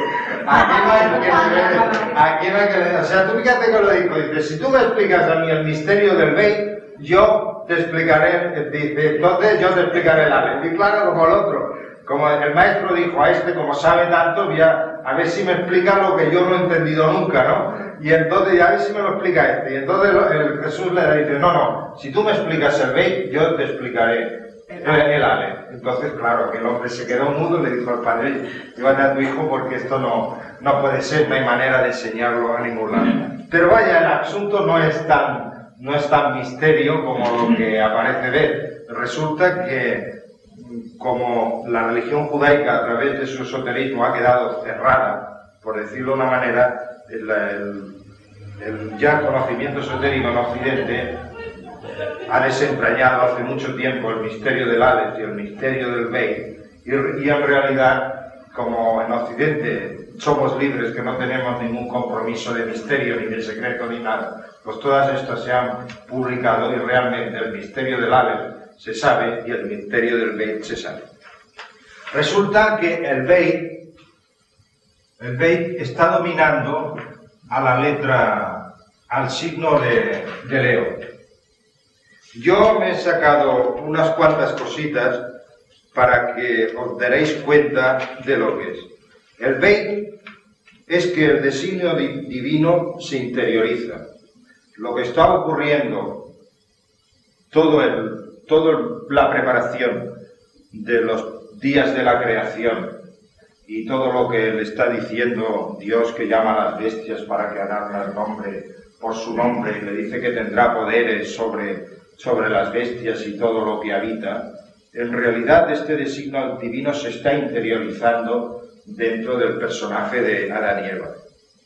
aquí no hay que leer. O sea, tú fíjate que lo dijo, dice, si tú me explicas a mí el misterio del Beit, yo te explicaré, dice, entonces yo te explicaré el Aleph. Y claro, como el otro, como el maestro dijo a este, como sabe tanto, voy a ver si me explica lo que yo no he entendido nunca, ¿no? Y entonces, a ver si me lo explica este. Y entonces Jesús le dice, no, si tú me explicas el Beit, yo te explicaré el Aleph. Entonces, claro, que el hombre se quedó mudo y le dijo al padre, llévate a tu hijo porque esto no puede ser, no hay manera de enseñarlo a ningún lado. Pero vaya, el asunto no es tan no es tan misterio como lo que aparece ver. Resulta que, como la religión judaica a través de su esoterismo ha quedado cerrada, por decirlo de una manera, el ya conocimiento esotérico en Occidente ha desentrañado hace mucho tiempo el misterio del Aleph y el misterio del Beit, y en realidad, como en Occidente somos libres, que no tenemos ningún compromiso de misterio, ni de secreto, ni nada, pues todas estas se han publicado y realmente el misterio del Aleph se sabe y el misterio del Beit se sabe. Resulta que el Beit está dominando a la letra, al signo de Leo. Yo me he sacado unas cuantas cositas para que os daréis cuenta de lo que es. El Beit es que el designio divino se interioriza. Lo que está ocurriendo, toda la preparación de los días de la creación y todo lo que le está diciendo Dios, que llama a las bestias para que hagan el nombre por su nombre, y le dice que tendrá poderes sobre las bestias y todo lo que habita, en realidad este designio divino se está interiorizando dentro del personaje de Adán y Eva.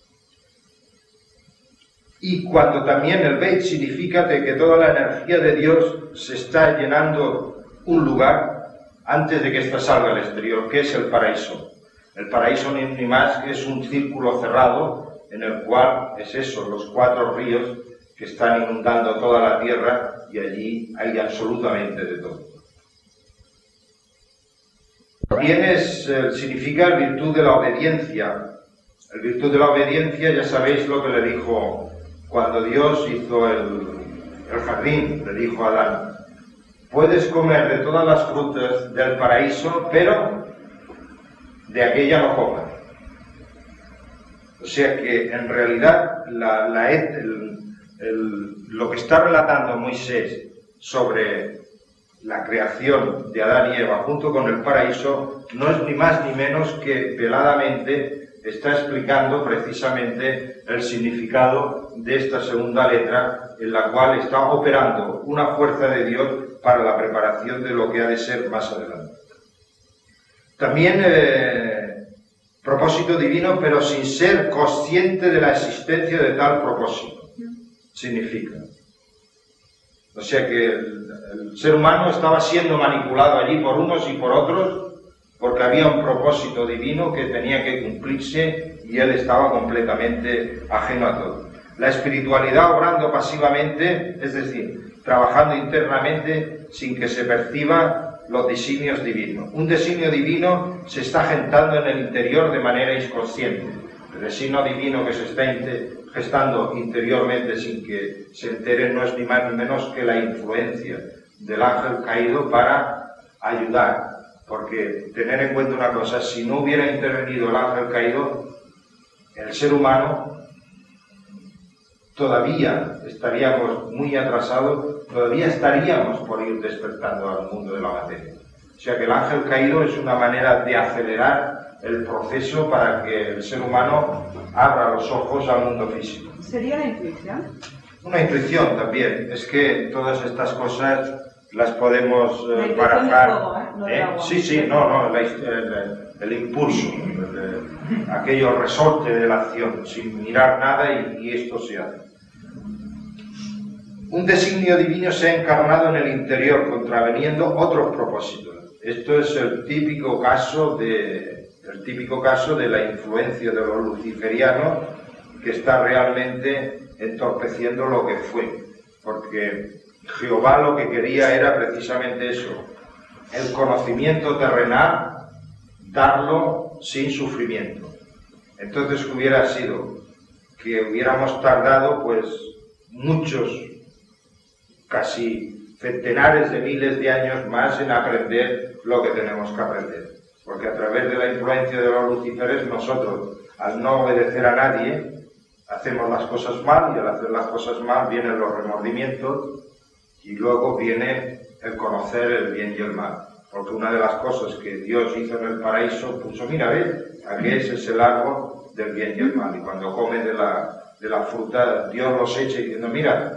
Y cuando también el Beit significa de que toda la energía de Dios se está llenando un lugar antes de que ésta salga al exterior, que es el paraíso. El paraíso ni más es un círculo cerrado en el cual es eso, los 4 ríos que están inundando toda la tierra, y allí hay absolutamente de todo. También significa el virtud de la obediencia. El virtud de la obediencia, ya sabéis lo que le dijo cuando Dios hizo el jardín, le dijo a Adán: puedes comer de todas las frutas del paraíso, pero de aquella no comas. O sea que en realidad lo que está relatando Moisés sobre la creación de Adán y Eva junto con el paraíso no es ni más ni menos que veladamente está explicando precisamente el significado de esta segunda letra, en la cual está operando una fuerza de Dios para la preparación de lo que ha de ser más adelante. También propósito divino, pero sin ser consciente de la existencia de tal propósito, significa. O sea que el ser humano estaba siendo manipulado allí por unos y por otros, porque había un propósito divino que tenía que cumplirse y él estaba completamente ajeno a todo. La espiritualidad obrando pasivamente, es decir, trabajando internamente sin que se perciba los designios divinos. Un designio divino se está gestando en el interior de manera inconsciente. El designio divino que se está gestando interiormente sin que se entere no es ni más ni menos que la influencia del ángel caído para ayudar. Porque tener en cuenta una cosa, si no hubiera intervenido el ángel caído, el ser humano todavía estaríamos muy atrasados, todavía estaríamos por ir despertando al mundo de la materia. O sea que el ángel caído es una manera de acelerar el proceso para que el ser humano abra los ojos al mundo físico. ¿Sería la intuición? Una intuición también. Es que todas estas cosas las podemos barajar. Sí, el impulso, aquello resorte de la acción, sin mirar nada y esto se hace. Un designio divino se ha encarnado en el interior, contraveniendo otros propósitos. Esto es el típico caso de la influencia de los luciferianos, que está realmente entorpeciendo lo que fue. Porque Jehová lo que quería era precisamente eso, el conocimiento terrenal, darlo sin sufrimiento. Entonces hubiera sido que hubiéramos tardado pues muchos, casi centenares de miles de años más en aprender lo que tenemos que aprender. Porque a través de la influencia de los lucíferes nosotros, al no obedecer a nadie, hacemos las cosas mal, y al hacer las cosas mal vienen los remordimientos y luego viene el conocer el bien y el mal. Porque una de las cosas que Dios hizo en el paraíso, puso, mira, ve, aquí es el árbol del bien y el mal. Y cuando come de la fruta, Dios los echa diciendo, mira,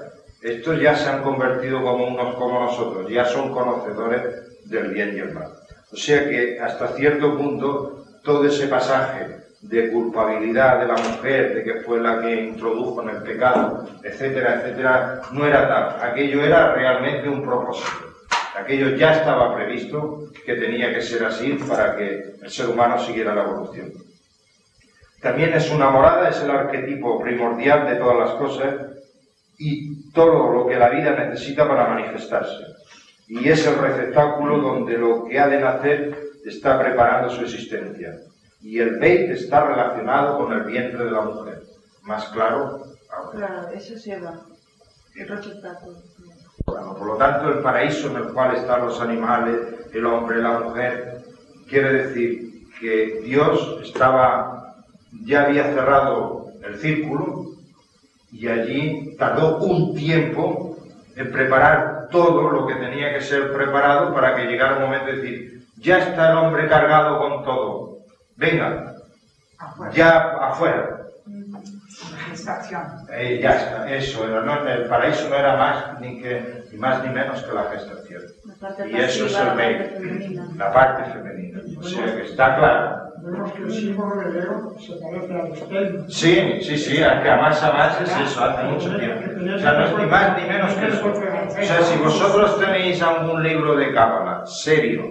estos ya se han convertido como unos como nosotros, ya son conocedores del bien y el mal. O sea que hasta cierto punto todo ese pasaje de culpabilidad de la mujer, de que fue la que introdujo en el pecado, etcétera, etcétera, no era tal. Aquello era realmente un propósito. Aquello ya estaba previsto que tenía que ser así para que el ser humano siguiera la evolución. También es una morada, es el arquetipo primordial de todas las cosas y todo lo que la vida necesita para manifestarse. Y es el receptáculo donde lo que ha de nacer está preparando su existencia. Y el Beit está relacionado con el vientre de la mujer. Más claro ahora. Claro, eso se va. El receptáculo. Bueno, por lo tanto, el paraíso en el cual están los animales, el hombre, la mujer, quiere decir que Dios ya había cerrado el círculo y allí tardó un tiempo en preparar todo lo que tenía que ser preparado para que llegara el momento de decir, ya está el hombre cargado con todo, venga, ya afuera. Gestación. Ya está, eso era, ¿no? El paraíso no era más ni menos que la gestación. Y eso es el medio, la parte femenina. O sea que está claro. Vemos que el símbolo griego se parece al estén. Sí, que a más es eso, hace mucho tiempo. O sea, no es ni más ni menos que eso. O sea, si vosotros tenéis algún libro de Cábala serio,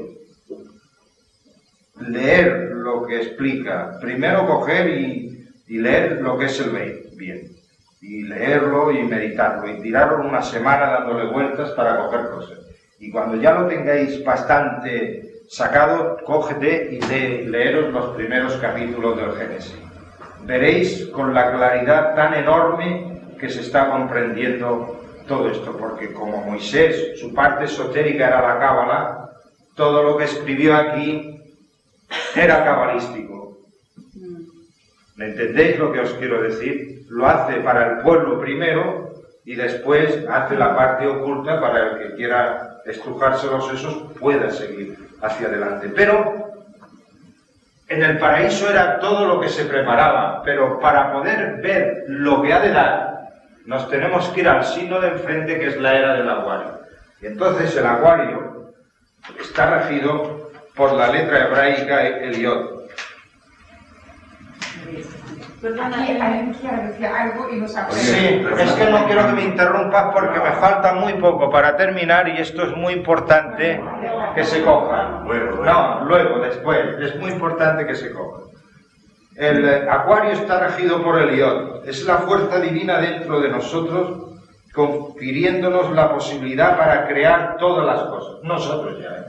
leer lo que explica, primero coger y leer lo que es el Beit, bien, y leerlo y meditarlo, y tirarlo una semana dándole vueltas para coger cosas. Y cuando ya lo tengáis bastante sacado, cógete y leeros los primeros capítulos del Génesis. Veréis con la claridad tan enorme que se está comprendiendo todo esto, porque como Moisés, su parte esotérica era la Cábala, todo lo que escribió aquí era cabalístico. ¿Me entendéis lo que os quiero decir? Lo hace para el pueblo primero y después hace la parte oculta para el que quiera estrujarse los sesos pueda seguir hacia adelante. Pero en el paraíso era todo lo que se preparaba, pero para poder ver lo que ha de dar, nos tenemos que ir al signo de enfrente, que es la era del Acuario. Y entonces el Acuario está regido por la letra hebraica Eliot. Aquí alguien quiere decir algo y nos aprende. Sí, es que no quiero que me interrumpas porque me falta muy poco para terminar y esto es muy importante que se coja. No, luego, después, es muy importante que se coja. El Acuario está regido por Eliot, es la fuerza divina dentro de nosotros, confiriéndonos la posibilidad para crear todas las cosas. Nosotros ya,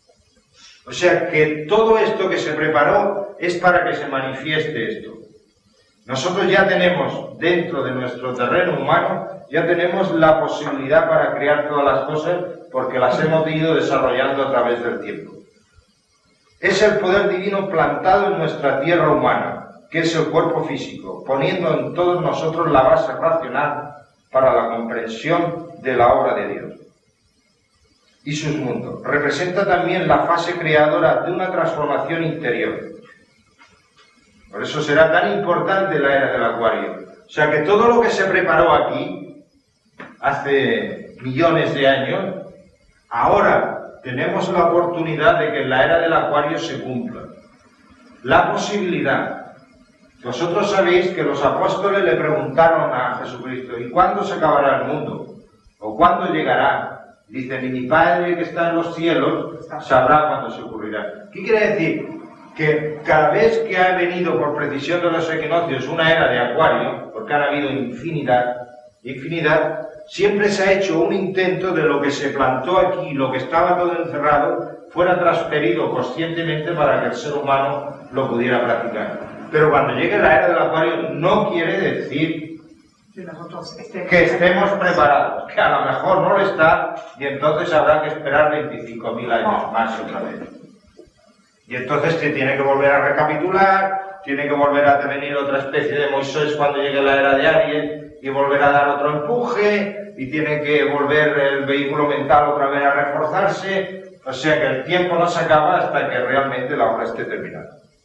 O sea que todo esto que se preparó es para que se manifieste esto. Nosotros ya tenemos, dentro de nuestro terreno humano, ya tenemos la posibilidad para crear todas las cosas porque las hemos ido desarrollando a través del tiempo. Es el poder divino plantado en nuestra tierra humana, que es el cuerpo físico, poniendo en todos nosotros la base racional para la comprensión de la obra de Dios y sus mundos. Representa también la fase creadora de una transformación interior. Por eso será tan importante la era del Acuario. O sea que todo lo que se preparó aquí, hace millones de años, ahora tenemos la oportunidad de que en la era del Acuario se cumpla. La posibilidad. Vosotros sabéis que los apóstoles le preguntaron a Jesucristo, ¿y cuándo se acabará el mundo? ¿O cuándo llegará? Dicen, y mi Padre que está en los cielos sabrá cuándo se ocurrirá. ¿Qué quiere decir? Que cada vez que ha venido por precisión de los equinoccios una era de Acuario, porque han habido infinidad, siempre se ha hecho un intento de lo que se plantó aquí, lo que estaba todo encerrado, fuera transferido conscientemente para que el ser humano lo pudiera practicar. Pero cuando llegue la era del Acuario no quiere decir que estemos preparados, que a lo mejor no lo está y entonces habrá que esperar 25.000 años más otra vez. Y entonces se tiene que volver a recapitular, tiene que volver a venir otra especie de Moisés cuando llegue la era de Aries y volver a dar otro empuje, y tiene que volver el vehículo mental otra vez a reforzarse, o sea que el tiempo no se acaba hasta que realmente la obra esté terminada.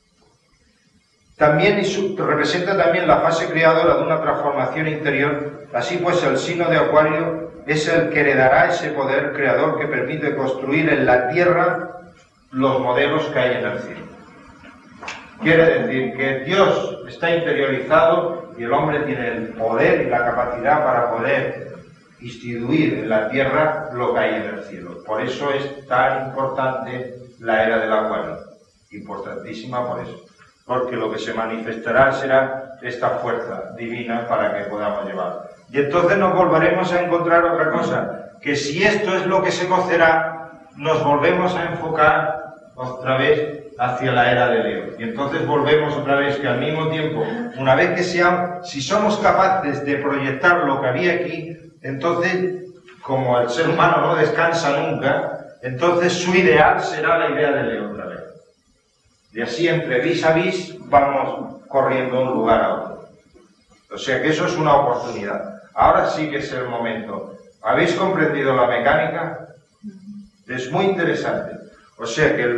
También representa también la fase creadora de una transformación interior, así pues el signo de Acuario es el que le dará ese poder creador que permite construir en la tierra los modelos que hay en el cielo. Quiere decir que Dios está interiorizado y el hombre tiene el poder y la capacidad para poder instituir en la tierra lo que hay en el cielo. Por eso es tan importante la era del Acuario, importantísima por eso, porque lo que se manifestará será esta fuerza divina para que podamos llevar. Y entonces nos volveremos a encontrar otra cosa, que si esto es lo que se cocerá, nos volvemos a enfocar otra vez hacia la era de Leo. Y entonces volvemos otra vez que al mismo tiempo, una vez que si somos capaces de proyectar lo que había aquí, entonces, como el ser humano no descansa nunca, entonces su ideal será la idea de Leo otra vez. Y así entre vis a vis vamos corriendo de un lugar a otro. O sea que eso es una oportunidad. Ahora sí que es el momento. ¿Habéis comprendido la mecánica? Es muy interesante. O sea que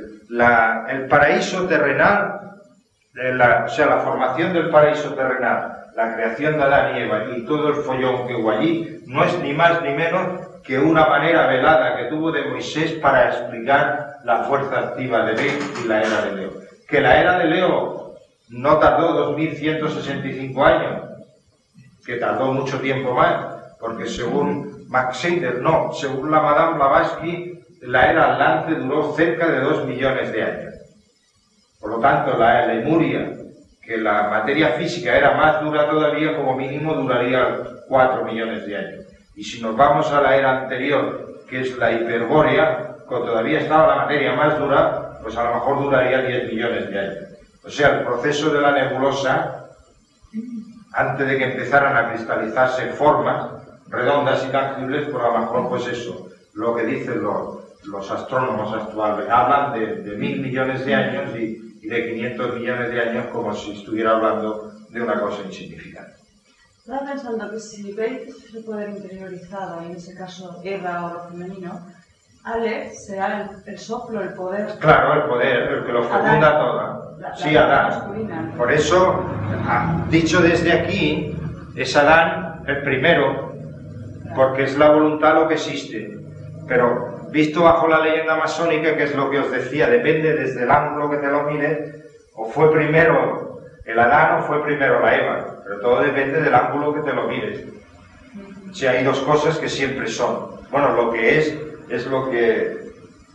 el paraíso terrenal, la formación del paraíso terrenal, la creación de Adán y Eva y todo el follón que hubo allí, no es ni más ni menos que una manera velada que tuvo de Moisés para explicar la fuerza activa de Beit y la era de Leo. Que la era de Leo no tardó 2165 años, que tardó mucho tiempo más, porque según Max Snyder, no, según la Madame Blavatsky, la era Atlante duró cerca de 2 millones de años. Por lo tanto, la Lemuria, que la materia física era más dura todavía, como mínimo duraría 4 millones de años. Y si nos vamos a la era anterior, que es la Hiperbórea, cuando todavía estaba la materia más dura, pues a lo mejor duraría 10 millones de años. O sea, el proceso de la nebulosa, antes de que empezaran a cristalizarse formas redondas y tangibles, pues a lo mejor pues eso, lo que dicen los astrónomos actuales, hablan de 1.000 millones de años y de 500 millones de años como si estuviera hablando de una cosa insignificante. Estaba pensando que si Beit es el poder interiorizado, y en ese caso Eva o lo femenino, Aleph será el soplo, el poder. Claro, el poder, el que lo fecunda todo. Sí, Adán. Por eso, dicho desde aquí, es Adán el primero, porque es la voluntad lo que existe. Pero visto bajo la leyenda masónica, que es lo que os decía, depende desde el ángulo que te lo mires, o fue primero el Adán o fue primero la Eva, pero todo depende del ángulo que te lo mires. Si hay dos cosas que siempre son. Bueno, lo que es lo que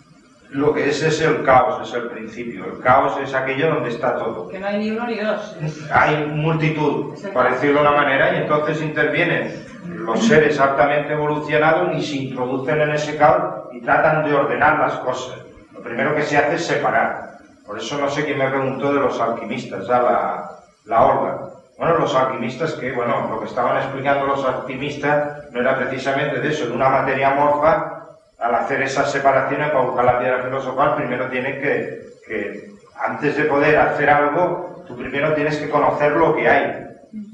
es el caos, es el principio. El caos es aquello donde está todo. Que no hay ni uno ni dos. Hay multitud, por decirlo de una manera, y entonces intervienen los seres altamente evolucionados y se introducen en ese caos y tratan de ordenar las cosas. Lo primero que se hace es separar. Por eso no sé quién me preguntó de los alquimistas, la Olga. Bueno, los alquimistas lo que estaban explicando los alquimistas no era precisamente de eso, de una materia amorfa. Al hacer esas separaciones para buscar la piedra filosofal, primero tienes que antes de poder hacer algo, tú primero tienes que conocer lo que hay.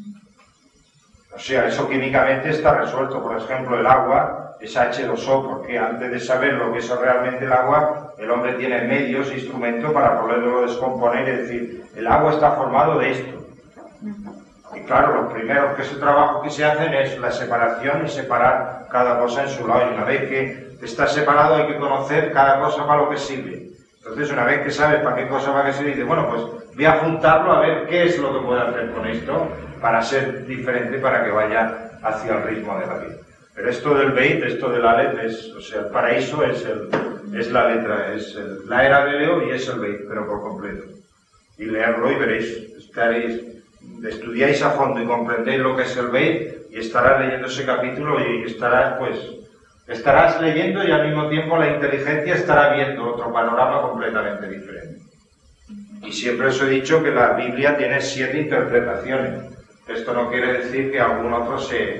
O sea, eso químicamente está resuelto. Por ejemplo, el agua es H2O, porque antes de saber lo que es realmente el agua, el hombre tiene medios, instrumentos para poderlo descomponer, es decir, el agua está formado de esto. Y claro, los primeros trabajos que se hacen es la separación y separar cada cosa en su lado. Y una vez que está separado hay que conocer cada cosa para lo que sirve. Entonces, una vez que sabes para qué cosa va a servir, dices, bueno, pues voy a juntarlo a ver qué es lo que puedo hacer con esto para ser diferente, para que vaya hacia el ritmo de la vida. Pero esto del Beit, esto del Aleph, el paraíso es la letra, la era de Leo y es el Beit, pero por completo. Y leerlo y veréis, estudiáis a fondo y comprendéis lo que es el Beit y estarás leyendo ese capítulo y estarás leyendo y al mismo tiempo la inteligencia estará viendo otro panorama completamente diferente. Y siempre os he dicho que la Biblia tiene 7 interpretaciones. Esto no quiere decir que algún otro se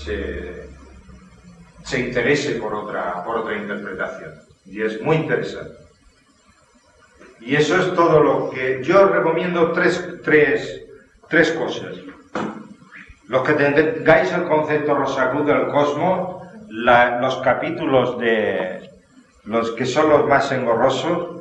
interese por otra interpretación. Y es muy interesante. Y eso es todo lo que yo os recomiendo. Tres cosas. Los que tengáis el concepto Rosacruz del cosmos, los capítulos de los que son los más engorrosos,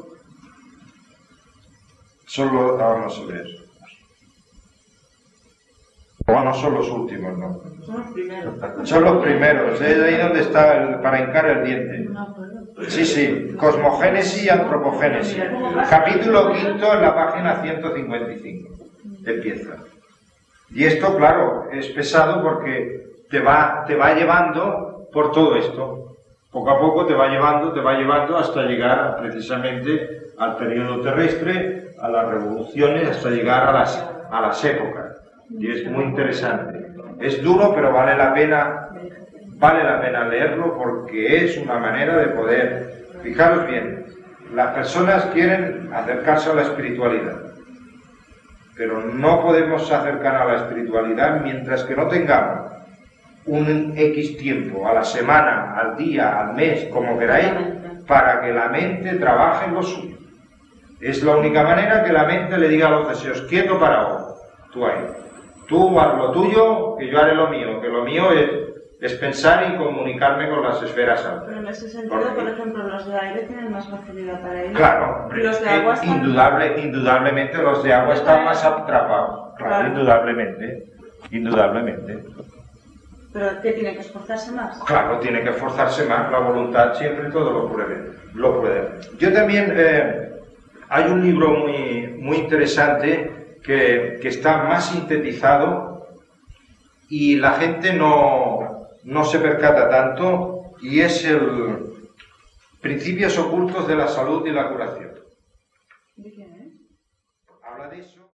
vamos a ver. No son los últimos, no. Son los primeros. Son los primeros, es ahí donde está para hincar el diente. Sí, sí, cosmogénesis y antropogénesis. Capítulo 5 en la página 155. Empieza. Y esto, claro, es pesado porque te va llevando por todo esto. Poco a poco te va llevando hasta llegar precisamente al periodo terrestre, a las revoluciones, hasta llegar a las épocas. Y es muy interesante. Es duro, pero vale la pena leerlo porque es una manera de poder. Fijaros bien, las personas quieren acercarse a la espiritualidad, pero no podemos acercar a la espiritualidad mientras que no tengamos un X tiempo, a la semana, al día, al mes, como queráis, para que la mente trabaje en lo suyo. Es la única manera que la mente le diga a los deseos, quieto para hoy, tú ahí. Tú haz lo tuyo, que yo haré lo mío, que lo mío es pensar y comunicarme con las esferas altas. Pero en ese sentido, por ejemplo, los de aire tienen más facilidad para ello. Claro, Los de agua están... indudablemente los de agua están más atrapados. Claro, indudablemente. ¿Pero qué tiene que esforzarse más? Claro, tiene que esforzarse más, la voluntad siempre todo lo puede. Yo también, hay un libro muy interesante que está más sintetizado y la gente no se percata tanto, y es el Principios ocultos de la salud y la curación. ¿De quién es? Habla de eso.